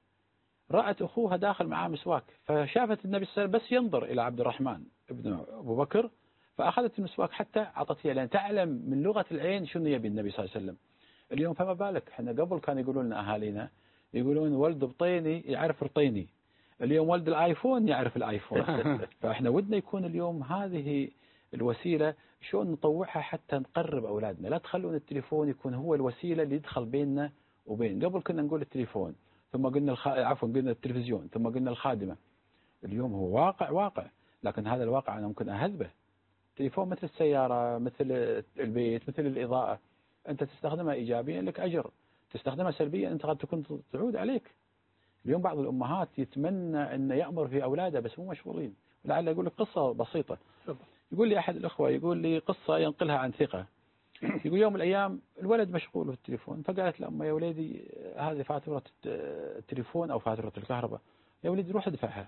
رأت أخوها داخل معاه مسواك، فشافت النبي صلى الله عليه وسلم بس ينظر إلى عبد الرحمن ابن أبو بكر، فأخذت المسواك حتى عطتها لأن تعلم من لغة العين شنو يبي النبي صلى الله عليه وسلم. اليوم فما بالك، احنا قبل كانوا يقولون لنا أهالينا يقولون ولد بطيني يعرف رطيني، اليوم ولد الآيفون يعرف الآيفون. فاحنا ودنا يكون اليوم هذه الوسيلة شلون نطوعها حتى نقرب أولادنا. لا تخلون التليفون يكون هو الوسيلة اللي يدخل بيننا وبين. قبل كنا نقول التليفون، ثم قلنا الخ... عفوا قلنا التلفزيون، ثم قلنا الخادمة. اليوم هو واقع واقع، لكن هذا الواقع أنا ممكن أهذبه. التليفون مثل السيارة، مثل البيت، مثل الإضاءة، أنت تستخدمها إيجابيا لك أجر، تستخدمها سلبيا أنت قد تكون تعود عليك. اليوم بعض الأمهات يتمنى أن يأمر في أولاده بس مو مشغولين. ولعل أقول لك قصة بسيطة. يقول لي أحد الأخوة يقول لي قصة ينقلها عن ثقة. يقول يوم من الأيام الولد مشغول في التليفون، فقالت لأمه: يا وليدي هذه فاتورة التليفون أو فاتورة الكهرباء، يا وليدي روح ادفعها.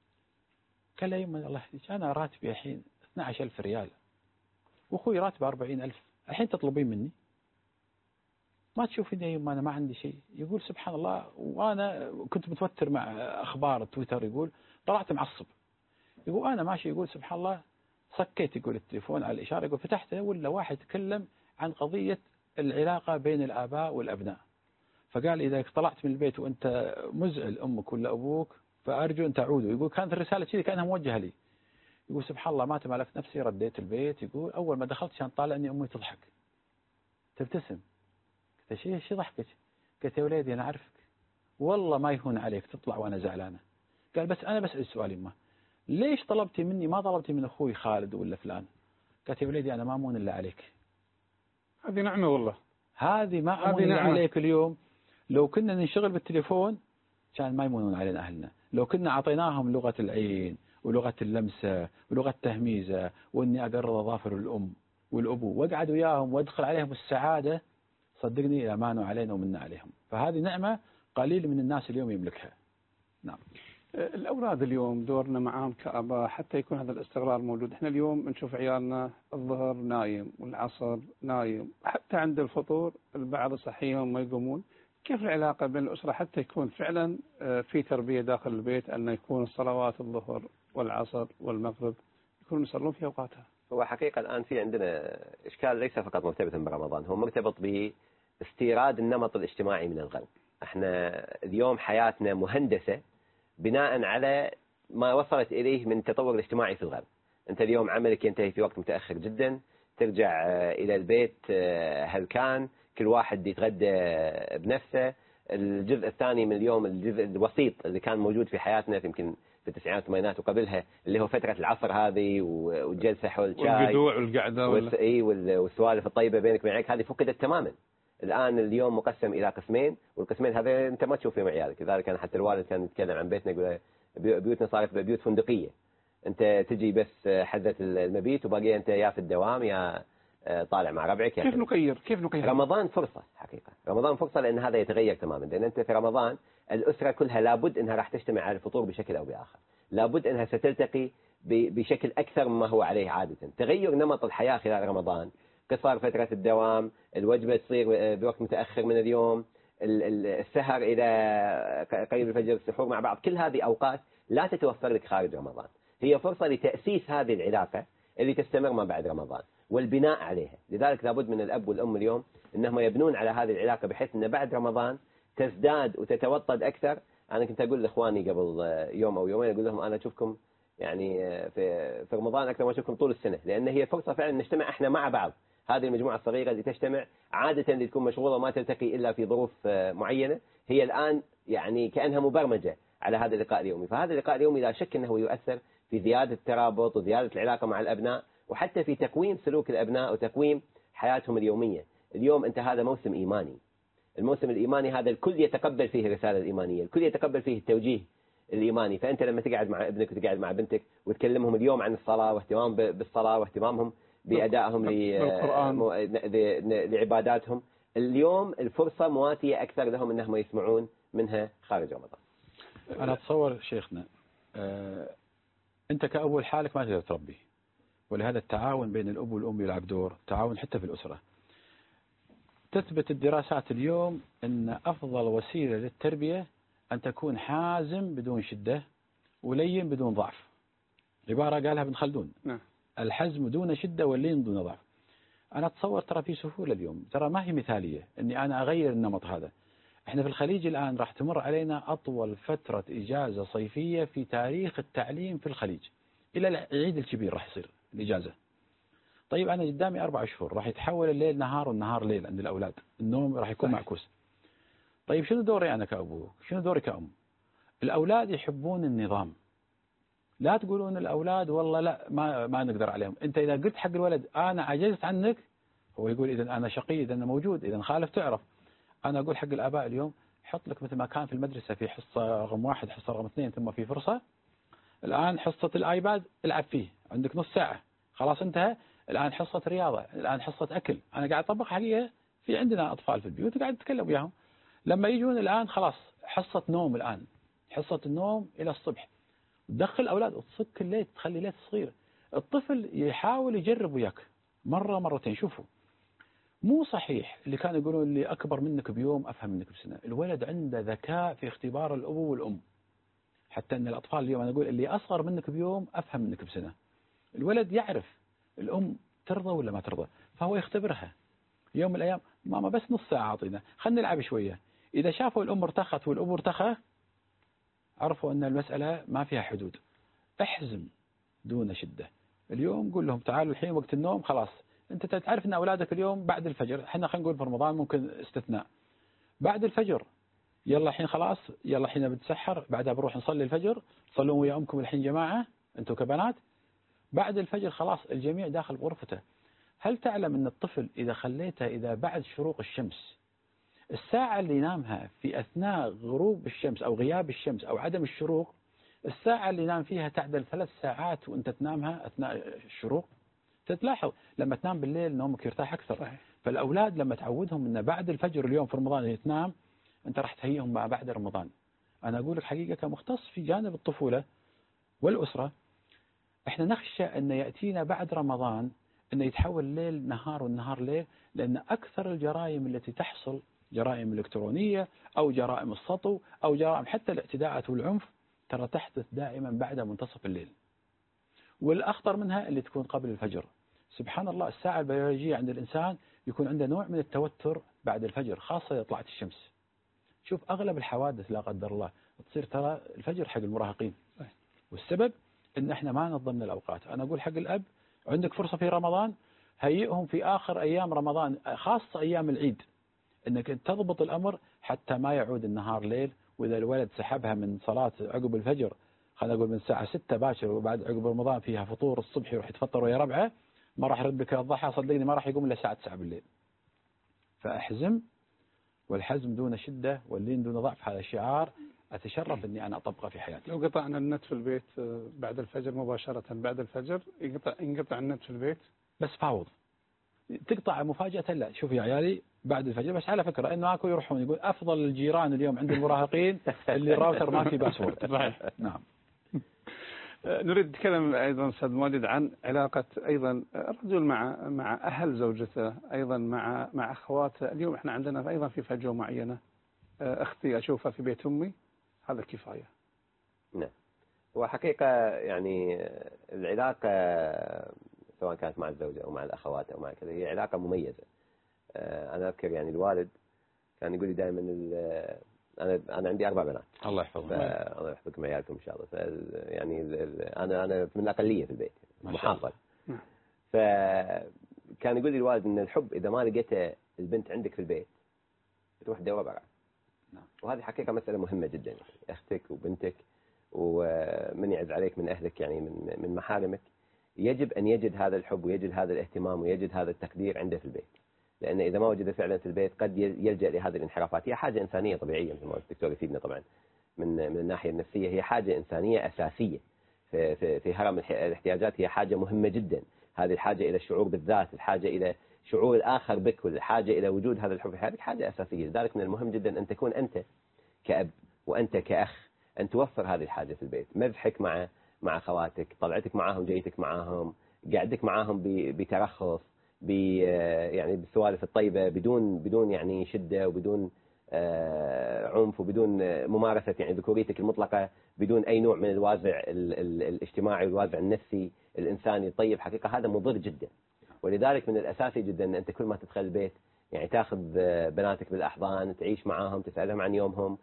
قال لها: يما الله يهديك أنا راتبي الحين اثني عشر ألف ريال وأخوي راتبه أربعين ألف، الحين تطلبين مني؟ ما تشوفيني يما أنا ما عندي شيء. يقول سبحان الله، وأنا كنت متوتر مع أخبار تويتر، يقول طلعت معصب. يقول أنا ماشي، يقول سبحان الله صكيت يقول التليفون على الإشارة، يقول فتحته ولا واحد يتكلم عن قضية العلاقة بين الآباء والأبناء. فقال: إذا طلعت من البيت وأنت مزعل أمك ولا أبوك فأرجو أن تعودوا. يقول كانت الرسالة كذي كأنها موجهة لي. يقول سبحان الله ما تمالكت نفسي، رديت البيت. يقول أول ما دخلت كان طالع أني أمي تضحك تبتسم. قلت: شيء شي ضحكك؟ قلت: يا وليدي أنا أعرفك والله ما يهون عليك تطلع وأنا زعلانة. قال: بس أنا بسأل سؤال يمه، ليش طلبتي مني ما طلبتي من أخوي خالد ولا فلان؟ قالت: يا وليدي أنا ما أمون إلا عليك. هذه نعمة والله، هذه ما أمون إلا عليك. اليوم لو كنا ننشغل بالتليفون كان ما يمونون علينا أهلنا. لو كنا أعطيناهم لغة العين ولغة اللمسة ولغة التهميزة وإني أقرض أظافر الأم والأبو وأقعد وياهم وأدخل عليهم السعادة، صدقني أمانوا علينا ومنا عليهم. فهذه نعمة قليل من الناس اليوم يملكها. نعم. الأولاد اليوم دورنا معاهم كأباء حتى يكون هذا الاستقرار موجود. احنا اليوم نشوف عيالنا الظهر نايم والعصر نايم، حتى عند الفطور البعض يصحيهم ما يقومون. كيف العلاقة بين الأسرة حتى يكون فعلا في تربية داخل البيت أن يكون الصلوات الظهر والعصر والمغرب يكونوا يصلون في أوقاتها؟ هو حقيقة الآن في عندنا إشكال ليس فقط مرتبط برمضان، هو مرتبط باستيراد النمط الاجتماعي من الغرب. احنا اليوم حياتنا مهندسة بناء على ما وصلت إليه من التطور الاجتماعي في الغرب. أنت اليوم عملك ينتهي في وقت متأخر جدا، ترجع إلى البيت هلكان، كل واحد يتغدى بنفسه. الجزء الثاني من اليوم الجزء الوسيط اللي كان موجود في حياتنا في يمكن في التسعينات والثمانينات وقبلها، اللي هو فترة العصر هذه والجلسة حول الشاي والقدوع والقعدة والس... إيه والسوالف الطيبة بينك وبين عيالك، هذه فقدت تماما. الآن اليوم مقسم إلى قسمين، والقسمين هذا أنت ما تشوف فيهم عيالك. لذلك أنا حتى الوالد كان يتكلم عن بيتنا يقول بيوتنا صارت بيوت فندقية، أنت تجي بس حدة المبيت وباقي أنت يا في الدوام يا طالع مع ربعك. كيف نغير كيف نغير رمضان فرصة حقيقة، رمضان فرصة لأن هذا يتغير تماما. لأن أنت في رمضان الأسرة كلها لابد أنها راح تجتمع على الفطور بشكل أو بآخر، لابد أنها ستلتقي بشكل أكثر مما هو عليه عادة. تغير نمط الحياة خلال رمضان، قصار فترة الدوام، الوجبة تصير بوقت متأخر من اليوم، السهر إلى قريب الفجر، السحور مع بعض، كل هذه أوقات لا تتوفر لك خارج رمضان. هي فرصة لتأسيس هذه العلاقة اللي تستمر ما بعد رمضان والبناء عليها. لذلك لابد من الأب والأم اليوم أنهم يبنون على هذه العلاقة بحيث أن بعد رمضان تزداد وتتوطد أكثر. أنا كنت أقول لإخواني قبل يوم أو يومين، أقول لهم أنا أشوفكم يعني في في رمضان أكثر ما أشوفكم طول السنة، لأن هي فرصة فعلا نجتمع إحنا مع بعض. هذه المجموعة الصغيرة اللي تجتمع عادة اللي تكون مشغولة وما تلتقي إلا في ظروف معينة، هي الآن يعني كأنها مبرمجة على هذا اللقاء اليومي. فهذا اللقاء اليومي لا شك أنه يؤثر في زيادة الترابط وزيادة العلاقة مع الأبناء، وحتى في تقويم سلوك الأبناء وتقويم حياتهم اليومية. اليوم أنت هذا موسم إيماني، الموسم الإيماني هذا الكل يتقبل فيه الرسالة الإيمانية، الكل يتقبل فيه التوجيه الإيماني. فأنت لما تقعد مع ابنك وتقعد مع بنتك وتكلمهم اليوم عن الصلاة واهتمام بالصلاة واهتمامهم بأدائهم لعباداتهم، اليوم الفرصة مواتية أكثر لهم أنهم يسمعون منها خارج رمضان. أنا أتصور شيخنا أه أنت كأب لحالك ما تقدر تربي، ولهذا التعاون بين الأب والأم يلعب دور، تعاون حتى في الأسرة. تثبت الدراسات اليوم أن أفضل وسيلة للتربية أن تكون حازم بدون شدة ولين بدون ضعف. عبارة قالها ابن خلدون، نعم. الحزم دون شدة واللين دون ضعف. أنا أتصور ترى في سهولة اليوم، ترى ما هي مثالية أني أنا أغير النمط هذا. إحنا في الخليج الآن راح تمر علينا أطول فترة إجازة صيفية في تاريخ التعليم في الخليج، إلى العيد الكبير راح يصير الإجازة. طيب أنا قدامي أربع شهور راح يتحول الليل نهار والنهار ليل عند الأولاد، النوم راح يكون معكوس. طيب شنو دوري أنا كأبو؟ شنو دوري كأم؟ الأولاد يحبون النظام. لا تقولون الأولاد والله لا ما ما نقدر عليهم. أنت إذا قلت حق الولد أنا عجزت عنك، هو يقول إذا أنا شقي، إذا أنا موجود، إذا خالف تعرف. أنا أقول حق الآباء اليوم حط لك مثل ما كان في المدرسة في حصة رقم واحد، حصة رقم اثنين، ثم في فرصة. الآن حصة الآيباد العب فيه، عندك نص ساعة خلاص انتهى. الآن حصة رياضة، الآن حصة أكل. أنا قاعد أطبق حقيقة، في عندنا أطفال في البيوت قاعد أتكلم وياهم. لما يجون الآن خلاص حصة نوم، الآن حصة النوم إلى الصبح. تدخل أولاد وتصك الليل، تخلي ليل صغير. الطفل يحاول يجرب وياك مرة مرتين. شوفوا مو صحيح اللي كانوا يقولون اللي أكبر منك بيوم أفهم منك بسنة. الولد عنده ذكاء في اختبار الأبو والأم، حتى أن الأطفال اليوم أنا أقول اللي أصغر منك بيوم أفهم منك بسنة. الولد يعرف الأم ترضى ولا ما ترضى، فهو يختبرها. يوم من الأيام ماما بس نص ساعة أعطينا، خلينا نلعب شوية. إذا شافوا الأم ارتخت والأبو ارتخى، عرفوا أن المسألة ما فيها حدود. احزم دون شدة. اليوم قول لهم تعالوا الحين وقت النوم، خلاص أنت تعرف أن أولادك اليوم بعد الفجر، احنا خلينا نقول في رمضان ممكن استثناء، بعد الفجر يلا الحين خلاص، يلا الحين بنتسحر، بعدها بروح نصلي الفجر، صلوا ويا أمكم الحين جماعة أنتم كبنات. بعد الفجر خلاص الجميع داخل غرفته. هل تعلم أن الطفل إذا خليته إذا بعد شروق الشمس، الساعة اللي ينامها في أثناء غروب الشمس أو غياب الشمس أو عدم الشروق، الساعة اللي ينام فيها تعدل ثلاث ساعات وأنت تنامها أثناء الشروق. تتلاحظ لما تنام بالليل نومك يرتاح أكثر. صحيح. فالأولاد لما تعودهم أن بعد الفجر اليوم في رمضان تنام، أنت راح تهيئهم ما بعد رمضان. أنا أقول لك حقيقة كمختص في جانب الطفولة والأسرة، احنا نخشى أن يأتينا بعد رمضان أن يتحول الليل نهار والنهار ليل، لأن أكثر الجرائم التي تحصل جرائم إلكترونية أو جرائم السطو أو جرائم حتى الاعتداءات والعنف ترى تحدث دائما بعد منتصف الليل، والأخطر منها اللي تكون قبل الفجر. سبحان الله الساعة البيولوجية عند الإنسان يكون عنده نوع من التوتر بعد الفجر، خاصة إذا طلعت الشمس. شوف أغلب الحوادث لا قدر الله تصير ترى الفجر حق المراهقين، والسبب إن إحنا ما نظمنا الأوقات. أنا أقول حق الأب عندك فرصة في رمضان، هيئهم في آخر أيام رمضان، خاصة أيام العيد، إنك تضبط الأمر حتى ما يعود النهار ليل. وإذا الولد سحبها من صلاة عقب الفجر، خلينا نقول من الساعة ستة باكر وبعد عقب رمضان فيها فطور الصبح يروح يتفطر ويا ربعه، ما راح يرد بك الضحى، صدقني ما راح يقوم إلا الساعة تسعة بالليل. فأحزم، والحزم دون شدة واللين دون ضعف، هذا شعار أتشرف أني أنا أطبقه في حياتي. لو قطعنا النت في البيت بعد الفجر مباشرة، بعد الفجر ينقطع ينقطع النت في البيت، بس فاوض تقطع مفاجأة. لا شوف يا عيالي بعد الفجر، بس على فكرة إنه أكو يروحون يقول أفضل الجيران اليوم عند المراهقين اللي الراوتر ما في باسورد. صحيح. نعم. نريد نتكلم أيضا أستاذ ماجد عن علاقة أيضا الرجل مع مع أهل زوجته، أيضا مع مع أخواته. اليوم إحنا عندنا أيضا في فجوة معينة، أختي أشوفها في بيت أمي، هذا كفاية. نعم، وحقيقة يعني العلاقة سواء كانت مع الزوجة أو مع الأخوات أو مع كذا هي علاقة مميزة. أنا أذكر يعني الوالد كان يقول لي دائما أنا أنا عندي أربع بنات. الله يحفظهم. الله يحفظكم عيالكم إن شاء الله. يعني أنا أنا من الأقلية في البيت، محافظ. فكان يقول لي الوالد إن الحب إذا ما لقيته البنت عندك في البيت تروح تدور برا. وهذه حقيقة مسألة مهمة جدا، يعني أختك وبنتك ومن يعز عليك من أهلك يعني من من محارمك يجب أن يجد هذا الحب ويجد هذا الاهتمام ويجد هذا التقدير عنده في البيت. لأن إذا ما وجد فعلا في البيت قد يلجأ لهذه الانحرافات. هي حاجة إنسانية طبيعية مثل ما الدكتور يفيدنا طبعا من من الناحية النفسية. هي حاجة إنسانية أساسية في في في هرم الاحتياجات. هي حاجة مهمة جدا. هذه الحاجة إلى الشعور بالذات، الحاجة إلى شعور الآخر بك، والحاجة إلى وجود هذا الحب في حياتك حاجة أساسية. لذلك من المهم جدا أن تكون أنت كأب وأنت كأخ أن توفر هذه الحاجة في البيت. مزحك مع مع خواتك، طلعتك معاهم، جيتك معاهم، قعدك معاهم بترخص، ب يعني بالسوالف الطيبة، بدون بدون يعني شدة وبدون عنف وبدون ممارسة يعني ذكوريتك المطلقة، بدون أي نوع من الوازع الاجتماعي والوازع النفسي الإنساني الطيب. حقيقة هذا مضر جدا. ولذلك من الأساسي جدا أن أنت كل ما تدخل البيت يعني تاخذ بناتك بالأحضان، تعيش معاهم، تسألهم عن يومهم.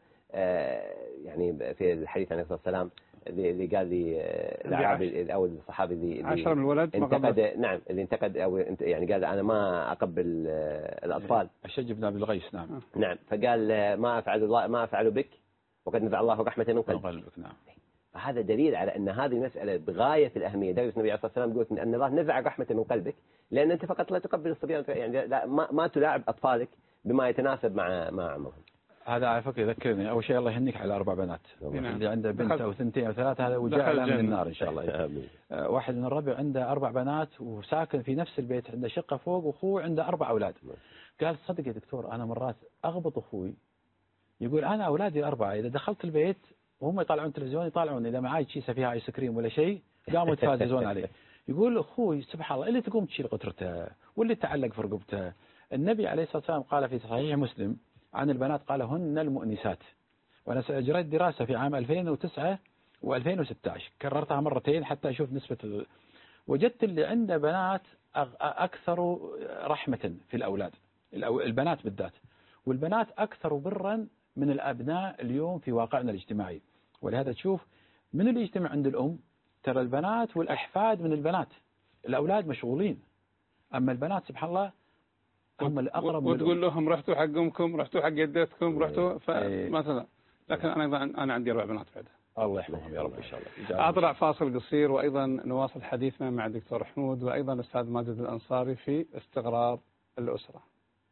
يعني في الحديث عن الرسول صلى الله عليه وسلم اللي قال لي الأعرابي أو الصحابي اللي عشرة من الولد انتقد، نعم اللي انتقد أو يعني قال أنا ما أقبل الأطفال، الشج بن عبد الغيث. نعم نعم فقال ما أفعل الله ما أفعل بك وقد نزع الله رحمة من قلبك. نعم. فهذا دليل على أن هذه المسألة بغاية في الأهمية. درس النبي عليه الصلاة والسلام يقول أن الله نزع رحمة من قلبك لأن أنت فقط لا تقبل الصبيان، يعني لا ما, ما تلاعب أطفالك بما يتناسب مع مع عمرهم. هذا على فكرة يذكرني أول شيء الله يهنيك على أربع بنات. اللي عنده بنت أو ثنتين أو ثلاثة هذا وجاء من النار إن شاء الله. واحد من الربع عنده أربع بنات وساكن في نفس البيت، عنده شقة فوق، وأخوه عنده أربع أولاد. قال صدق يا دكتور أنا مرات أغبط أخوي، يقول أنا أولادي أربعة إذا دخلت البيت وهم يطالعون تلفزيون يطالعون إذا معاي كيسة فيها آيس كريم ولا شيء قاموا يتفاززون عليه. يقول أخوي سبحان الله اللي تقوم تشيل قطرته واللي تعلق في رقبته. النبي عليه الصلاة والسلام قال في صحيح مسلم عن البنات قال هن المؤنسات. وأنا أجريت دراسة في عام ألفين وتسعة وألفين وستة عشر كررتها مرتين حتى أشوف نسبة ال... وجدت اللي عنده بنات أكثر رحمة في الأولاد، البنات بالذات، والبنات أكثر برا من الأبناء اليوم في واقعنا الاجتماعي. ولهذا تشوف من اللي يجتمع عند الأم ترى البنات والأحفاد من البنات. الأولاد مشغولين أما البنات سبحان الله هم الأقرب. وتقول لهم رحتوا حق أمكم، رحتوا حق جدتكم، رحتوا فمثلا. لكن أنا أنا عندي أربع بنات بعد. الله يحفظهم يا رب إن شاء الله. أطلع فاصل قصير وأيضا نواصل حديثنا مع الدكتور حمود وأيضا الأستاذ ماجد الأنصاري في استقرار الأسرة.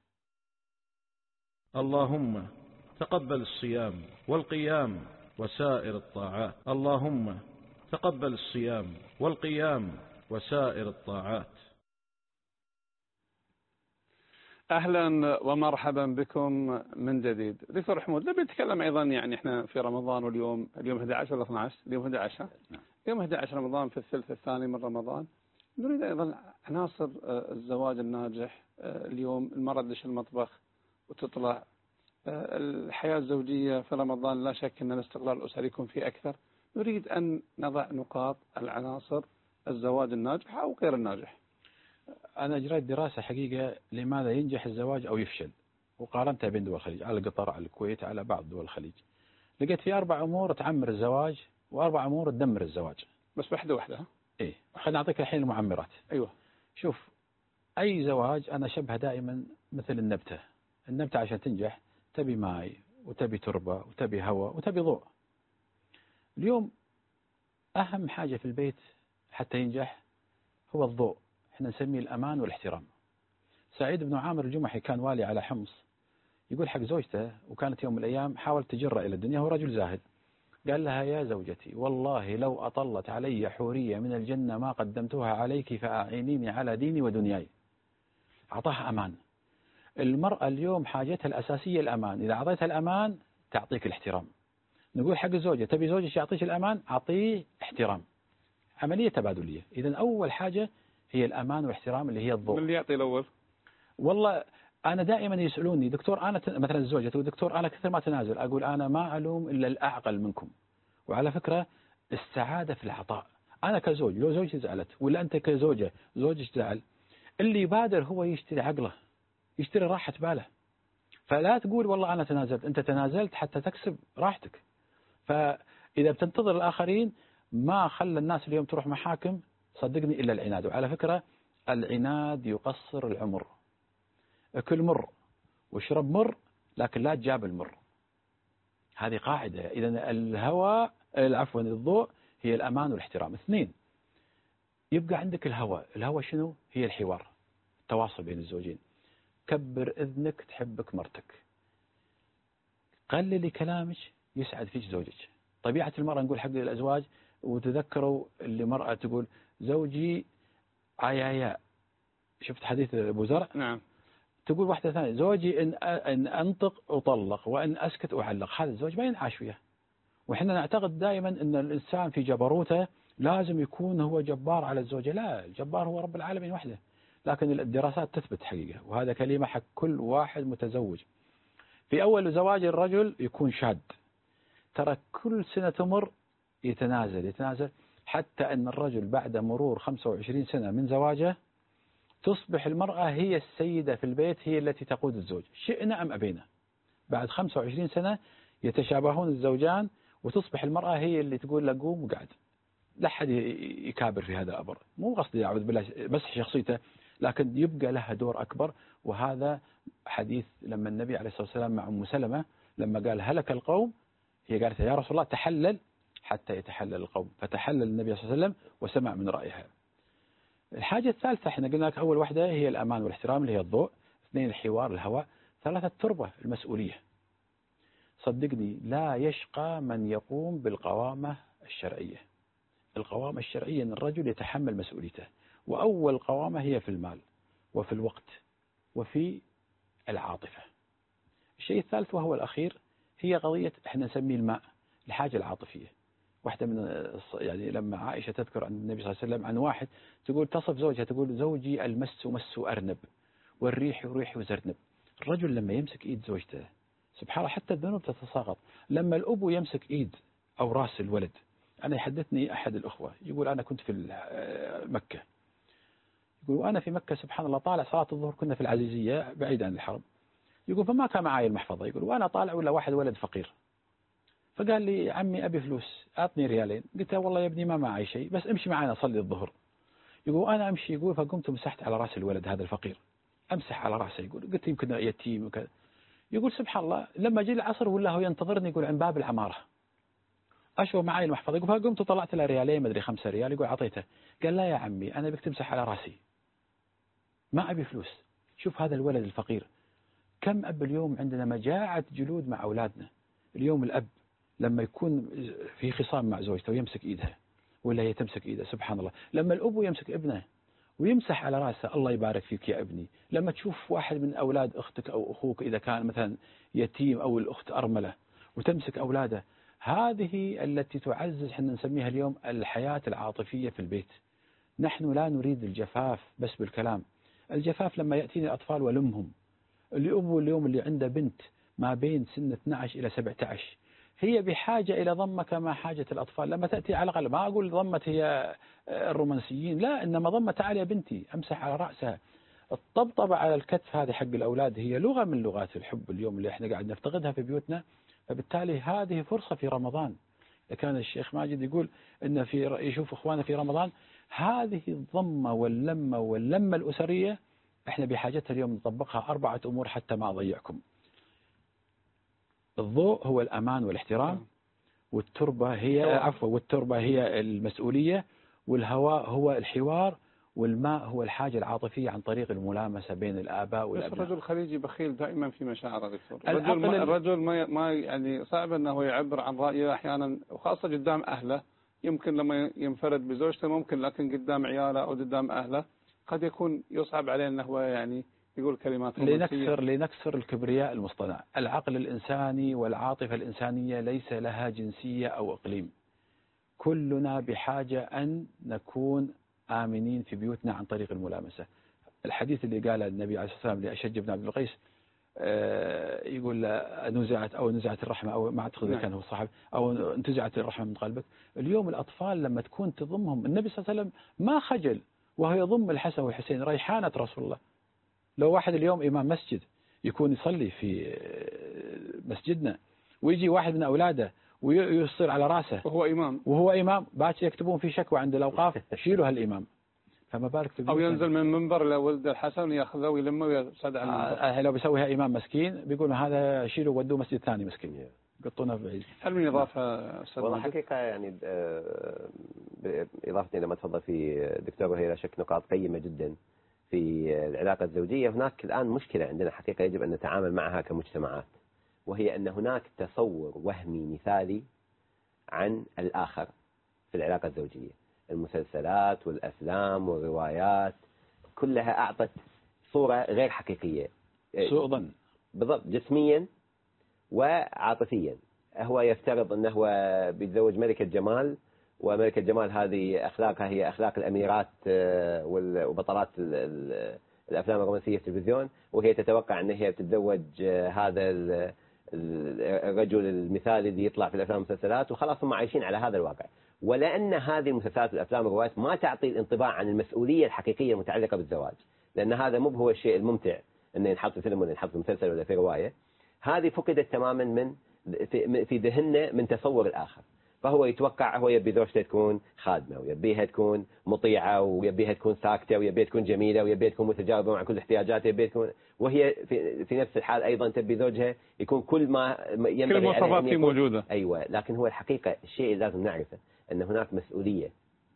اللهم تقبل الصيام والقيام وسائر الطاعات. اللهم تقبل الصيام والقيام وسائر الطاعات. أهلا ومرحبا بكم من جديد. دكتور حمود نبي نتكلم أيضا يعني إحنا في رمضان واليوم اليوم أحد عشر ولا اثني عشر؟ اليوم أحد عشر. يوم أحد عشر رمضان في الثلث الثاني من رمضان. نريد أيضا عناصر الزواج الناجح. اليوم المرأة تدش المطبخ وتطلع. الحياة الزوجية في رمضان لا شك أن الاستقرار الأسري يكون فيه أكثر. نريد أن نضع نقاط العناصر الزواج الناجح أو غير الناجح. أنا أجريت دراسة حقيقة لماذا ينجح الزواج أو يفشل، وقارنتها بين دول الخليج على قطر على الكويت على بعض دول الخليج. لقيت في أربع أمور تعمر الزواج وأربع أمور تدمر الزواج. بس واحدة واحدة. إيه خلينا نعطيك الحين المعمرات. أيوة. شوف أي زواج أنا شبه دائما مثل النبتة. النبتة عشان تنجح تبي ماء وتبي تربة وتبي هواء وتبي ضوء. اليوم أهم حاجة في البيت حتى ينجح هو الضوء، احنا نسميه الأمان والاحترام. سعيد بن عامر الجمحي كان والي على حمص، يقول حق زوجته وكانت يوم من الأيام حاولت تجرأ إلى الدنيا، هو رجل زاهد، قال لها يا زوجتي والله لو أطلت علي حورية من الجنة ما قدمتها عليك فأعينيني على ديني ودنياي. أعطاها أمان. المرأة اليوم حاجتها الأساسية الأمان، إذا أعطيتها الأمان تعطيك الاحترام. نقول حق الزوجة تبي زوجك يعطيك الأمان أعطيه احترام. عملية تبادلية. إذا أول حاجة هي الأمان والاحترام اللي هي الضوء. من اللي يعطي الأول؟ والله أنا دائما يسألوني دكتور، أنا مثلا الزوجة تقول دكتور أنا كثر ما تنازل، أقول أنا ما ألوم إلا الأعقل منكم. وعلى فكرة السعادة في العطاء. أنا كزوج لو زوجتي زعلت ولا أنت كزوجة زوجك زعل، اللي يبادر هو يشتري عقله، يشتري راحة باله. فلا تقول والله أنا تنازلت، أنت تنازلت حتى تكسب راحتك. فإذا بتنتظر الآخرين ما خلى الناس اليوم تروح محاكم صدقني إلا العناد. وعلى فكرة العناد يقصر العمر. اكل مر واشرب مر لكن لا تجاب المر. هذه قاعدة. إذا الهوى عفوا الضوء هي الأمان والاحترام. اثنين، يبقى عندك الهوى. الهوى شنو؟ هي الحوار، التواصل بين الزوجين. كبر إذنك تحبك مرتك، قللي كلامك يسعد فيك زوجك. طبيعة المرأة نقول حق الأزواج، وتذكروا اللي مرأة تقول زوجي عيايا، شفت حديث أبو زرع؟ نعم. تقول واحدة ثانية زوجي إن إن أنطق أطلق وإن أسكت أعلق. هذا الزوج ما ينعاش وياه. وإحنا نعتقد دائما أن الإنسان في جبروته لازم يكون هو جبار على الزوجة. لا، الجبار هو رب العالمين وحده. لكن الدراسات تثبت حقيقة، وهذا كلمة حق كل واحد متزوج، في أول زواج الرجل يكون شاد، ترى كل سنة تمر يتنازل يتنازل حتى أن الرجل بعد مرور خمسة وعشرين سنة من زواجه تصبح المرأة هي السيدة في البيت، هي التي تقود الزوج شئنا أم أبينا. بعد خمسة وعشرين سنة يتشابهون الزوجان وتصبح المرأة هي اللي تقول له قوم وقعد. لا حد يكابر في هذا الأمر، مو قصدي أعوذ بالله بس شخصيته، لكن يبقى لها دور أكبر. وهذا حديث لما النبي عليه الصلاة والسلام مع أم سلمة لما قال هلك القوم، هي قالت يا رسول الله تحلل حتى يتحلل القوم، فتحلل النبي صلى الله عليه وسلم وسمع من رأيها. الحاجة الثالثة احنا قلنا لك أول واحدة هي الأمان والاحترام اللي هي الضوء، اثنين الحوار الهواء، ثلاثة التربة المسؤولية. صدقني لا يشقى من يقوم بالقوامة الشرعية. القوامة الشرعية أن الرجل يتحمل مسؤوليته، وأول قوامة هي في المال وفي الوقت وفي العاطفة. الشيء الثالث وهو الأخير هي قضية احنا نسميه الماء، الحاجة العاطفية. واحدة من يعني لما عائشة تذكر عن النبي صلى الله عليه وسلم عن واحد تقول تصف زوجها تقول زوجي المس مس أرنب والريح ريح زرنب. الرجل لما يمسك إيد زوجته سبحان الله حتى الذنوب تتساقط. لما الأب يمسك إيد أو رأس الولد، أنا يحدثني أحد الأخوة يقول أنا كنت في مكة، يقول وأنا في مكة سبحان الله طالع صلاة الظهر كنا في العزيزية بعيد عن الحرم، يقول فما كان معي المحفظة، يقول وأنا طالع ولا واحد ولد فقير فقال لي عمي أبي فلوس أعطني ريالين، قلت له والله يا ابني ما معي شيء بس امشي معنا صلي الظهر. يقول أنا أمشي، يقول فقمت ومسحت على رأس الولد هذا الفقير، أمسح على رأسه، يقول قلت يمكن يتيم وكذا. يقول سبحان الله لما جي العصر ولا هو ينتظرني يقول عند باب العمارة أشوف معي المحفظة، يقول فقمت وطلعت له ريالين مدري خمسة ريال، يقول أعطيته، قال لا يا عمي أنا بك تمسح على رأسي ما أبي فلوس. شوف هذا الولد الفقير. كم أب اليوم عندنا مجاعة جلود مع أولادنا. اليوم الأب لما يكون في خصام مع زوجته ويمسك إيدها ولا هي تمسك إيده سبحان الله، لما الأب يمسك ابنه ويمسح على رأسه الله يبارك فيك يا ابني. لما تشوف واحد من أولاد أختك أو أخوك إذا كان مثلا يتيم أو الأخت أرملة وتمسك أولاده، هذه التي تعزز احنا نسميها اليوم الحياة العاطفية في البيت. نحن لا نريد الجفاف بس بالكلام. الجفاف لما يأتيني الأطفال ولمهم، اللي أبو اليوم اللي عنده بنت ما بين سن اثني عشر إلى سبعة عشر هي بحاجة إلى ضمة كما حاجة الأطفال. لما تأتي على الأقل ما أقول ضمة هي الرومانسيين، لا إنما ضمة تعال يا بنتي أمسح على رأسها. الطبطبة على الكتف هذه حق الأولاد هي لغة من لغات الحب اليوم اللي احنا قاعد نفتقدها في بيوتنا. فبالتالي هذه فرصة في رمضان. كان الشيخ ماجد يقول إن في يشوف إخوانه في رمضان هذه الضمة واللمة واللمة الأسرية احنا بحاجتها اليوم نطبقها. أربعة أمور حتى ما أضيعكم. الضوء هو الأمان والاحترام، والتربة هي عفوا والتربة هي المسؤولية، والهواء هو الحوار، والماء هو الحاجة العاطفية عن طريق الملامسة بين الآباء والأبناء. بس الرجل الخليجي بخيل دائما في مشاعره دكتور. الرجل ما الرجل ما ما يعني صعب انه يعبر عن رأيه احيانا، وخاصة قدام اهله. يمكن لما ينفرد بزوجته ممكن، لكن قدام عياله او قدام اهله قد يكون يصعب عليه انه هو يعني يقول كلمات رومانسية. لنكسر لنكسر الكبرياء المصطنع. العقل الإنساني والعاطفة الإنسانية ليس لها جنسية أو إقليم. كلنا بحاجة أن نكون آمنين في بيوتنا عن طريق الملامسة. الحديث اللي قاله النبي عليه الصلاة والسلام لأشج بن عبد القيس يقول نزعت أو نزعت الرحمة، أو ما أعتقد كان هو الصحابي، أو انتزعت الرحمة من قلبك. اليوم الأطفال لما تكون تضمهم، النبي صلى الله عليه وسلم ما خجل وهو يضم الحسن والحسين ريحانة رسول الله. لو واحد اليوم إمام مسجد يكون يصلي في مسجدنا ويجي واحد من أولاده ويصير على رأسه وهو إمام وهو إمام باكر يكتبون في شكوى عند الأوقاف شيلوا هالإمام، فما بالك في أو ينزل من منبر لولد الحسن ياخذه ويلمه ويصعد على المنبر. آه لو بيسويها إمام مسكين بيقولوا هذا شيلوا ودوه مسجد ثاني مسكين يقطونه بعيد. هل من إضافة أستاذ والله حقيقة يعني إضافة لما تفضل في دكتور، وهي لا شك نقاط قيمة جدا في العلاقة الزوجية. هناك الآن مشكلة عندنا حقيقة يجب أن نتعامل معها كمجتمعات، وهي أن هناك تصور وهمي مثالي عن الآخر في العلاقة الزوجية. المسلسلات والأفلام والروايات كلها أعطت صورة غير حقيقية، سوء ظن بالضبط، جسميا وعاطفيا. هو يفترض أنه هو بيتزوج ملكة جمال، وملكة جمال هذه أخلاقها هي أخلاق الأميرات وبطلات الأفلام الرومانسية في التلفزيون، وهي تتوقع أن هي بتتزوج هذا الرجل المثالي اللي يطلع في الأفلام والمسلسلات، وخلاص هم عايشين على هذا الواقع. ولأن هذه المسلسلات والأفلام والروايات ما تعطي الانطباع عن المسؤولية الحقيقية المتعلقة بالزواج، لأن هذا مو هو الشيء الممتع أنه ينحط في فيلم ولا ينحط في مسلسل ولا في رواية، هذه فقدت تماما من في ذهننا من تصور الآخر. فهو يتوقع هو يبي زوجته تكون خادمة، ويبيها تكون مطيعة، ويبيها تكون ساكتة، ويبيها تكون جميلة، ويبيها تكون متجاوبة مع كل احتياجاتها، يبيها تكون، وهي في, في نفس الحال أيضا تبي زوجها يكون كل ما ينبغي كل المواصفات فيه موجودة. أيوة، لكن هو الحقيقة الشيء اللي لازم نعرفه أن هناك مسؤولية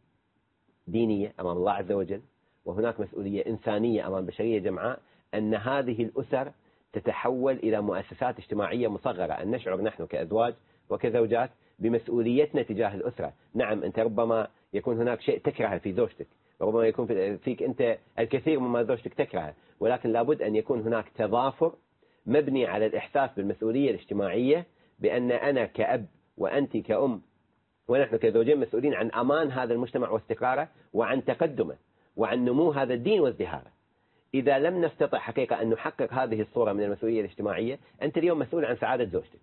دينية أمام الله عز وجل، وهناك مسؤولية إنسانية أمام البشرية جمعاء، أن هذه الأسر تتحول إلى مؤسسات اجتماعية مصغرة، أن نشعر نحن كأزواج وكزوجات بمسؤوليتنا تجاه الأسرة. نعم، أنت ربما يكون هناك شيء تكرهه في زوجتك، ربما يكون فيك أنت الكثير مما زوجتك تكرهه، ولكن لابد أن يكون هناك تضافر مبني على الإحساس بالمسؤولية الاجتماعية، بأن أنا كأب وأنت كأم ونحن كزوجين مسؤولين عن أمان هذا المجتمع واستقراره، وعن تقدمه، وعن نمو هذا الدين وازدهاره. إذا لم نستطع حقيقة أن نحقق هذه الصورة من المسؤولية الاجتماعية، أنت اليوم مسؤول عن سعادة زوجتك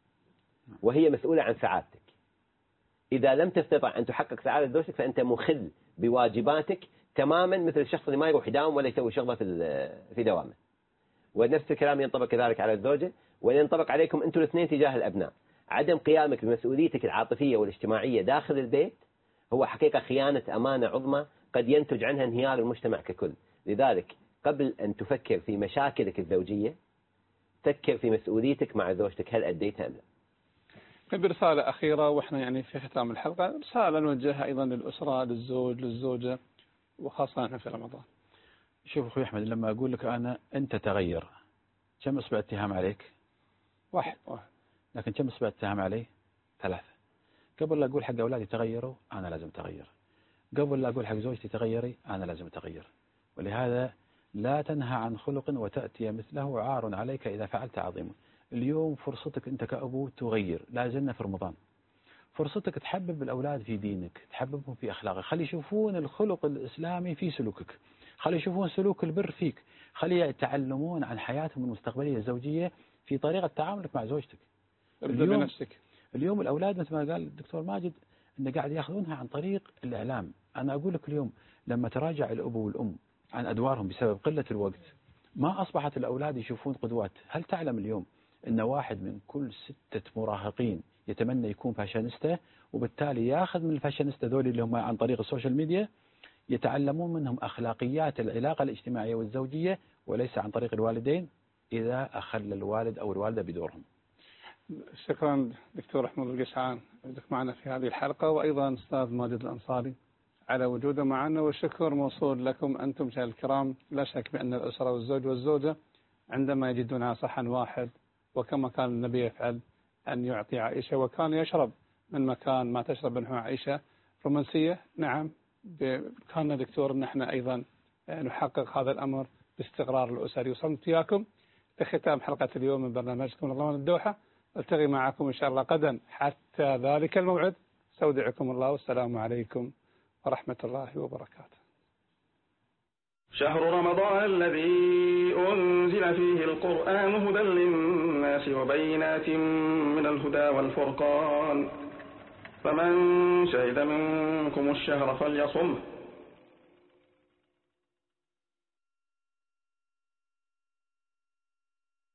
وهي مسؤولة عن سعادتك. إذا لم تستطع أن تحقق سعادة زوجتك فأنت مخل بواجباتك تماما، مثل الشخص اللي ما يروح يداوم ولا يسوي شغله في في دوامه. ونفس الكلام ينطبق كذلك على الزوجة، وينطبق عليكم أنتم الاثنين تجاه الأبناء. عدم قيامك بمسؤوليتك العاطفية والاجتماعية داخل البيت هو حقيقة خيانة أمانة عظمى قد ينتج عنها انهيار المجتمع ككل. لذلك قبل أن تفكر في مشاكلك الزوجية فكر في مسؤوليتك مع زوجتك، هل أديتها أم لا؟ طيب، رسالة أخيرة وإحنا يعني في ختام الحلقة، رسالة نوجهها أيضا للأسرة، للزوج، للزوجة، وخاصة نحن في رمضان. شوف أخوي أحمد، لما أقول لك أنا أنت تغير، كم أصبع اتهام عليك؟ واحد واحد. لكن كم أصبع اتهام علي؟ ثلاثة. قبل لا أقول حق أولادي تغيروا أنا لازم تغير، قبل لا أقول حق زوجتي تغيري أنا لازم تغير. ولهذا لا تنهى عن خلق وتأتي مثله عار عليك إذا فعلت عظيم. اليوم فرصتك أنت كأبو تغير، لا زلنا في رمضان، فرصتك تحبب الأولاد في دينك، تحببهم في أخلاقك، خلي يشوفون الخلق الإسلامي في سلوكك، خلي يشوفون سلوك البر فيك، خلي يتعلمون عن حياتهم المستقبلية الزوجية في طريقة تعاملك مع زوجتك. ابدأ بنفسك. اليوم الأولاد مثل ما قال الدكتور ماجد إن قاعد يأخذونها عن طريق الإعلام. أنا أقول لك اليوم لما تراجع الأبو والأم عن أدوارهم بسبب قلة الوقت، ما أصبحت الأولاد يشوفون قدوات. هل تعلم اليوم أن واحد من كل ستة مراهقين يتمنى يكون فاشينيستا، وبالتالي ياخذ من الفاشينيستا ذولي اللي هم عن طريق السوشيال ميديا يتعلمون منهم أخلاقيات العلاقة الاجتماعية والزوجية، وليس عن طريق الوالدين إذا أخل الوالد أو الوالدة بدورهم. شكرا دكتور أحمد القشعان وجودك معنا في هذه الحلقة، وأيضا أستاذ ماجد الأنصاري على وجوده معنا، والشكر موصول لكم أنتم مشاهدينا الكرام. لا شك بأن الأسرة والزوج والزوجة عندما يجدونها صحن واحد، وكما كان النبي يفعل أن يعطي عائشة، وكان يشرب من مكان ما تشرب منه عائشة، رومانسية. نعم، كان دكتور أن احنا أيضا نحقق هذا الأمر باستقرار الأسري. وصلت وياكم لختام حلقة اليوم من برنامجكم رمضان الدوحة. التقي معكم إن شاء الله غدا حتى ذلك الموعد. استودعكم الله والسلام عليكم ورحمة الله وبركاته. شهر رمضان الذي أنزل فيه القرآن هدى للناس وبينات من الهدى والفرقان، فمن شهد منكم الشهر فليصمه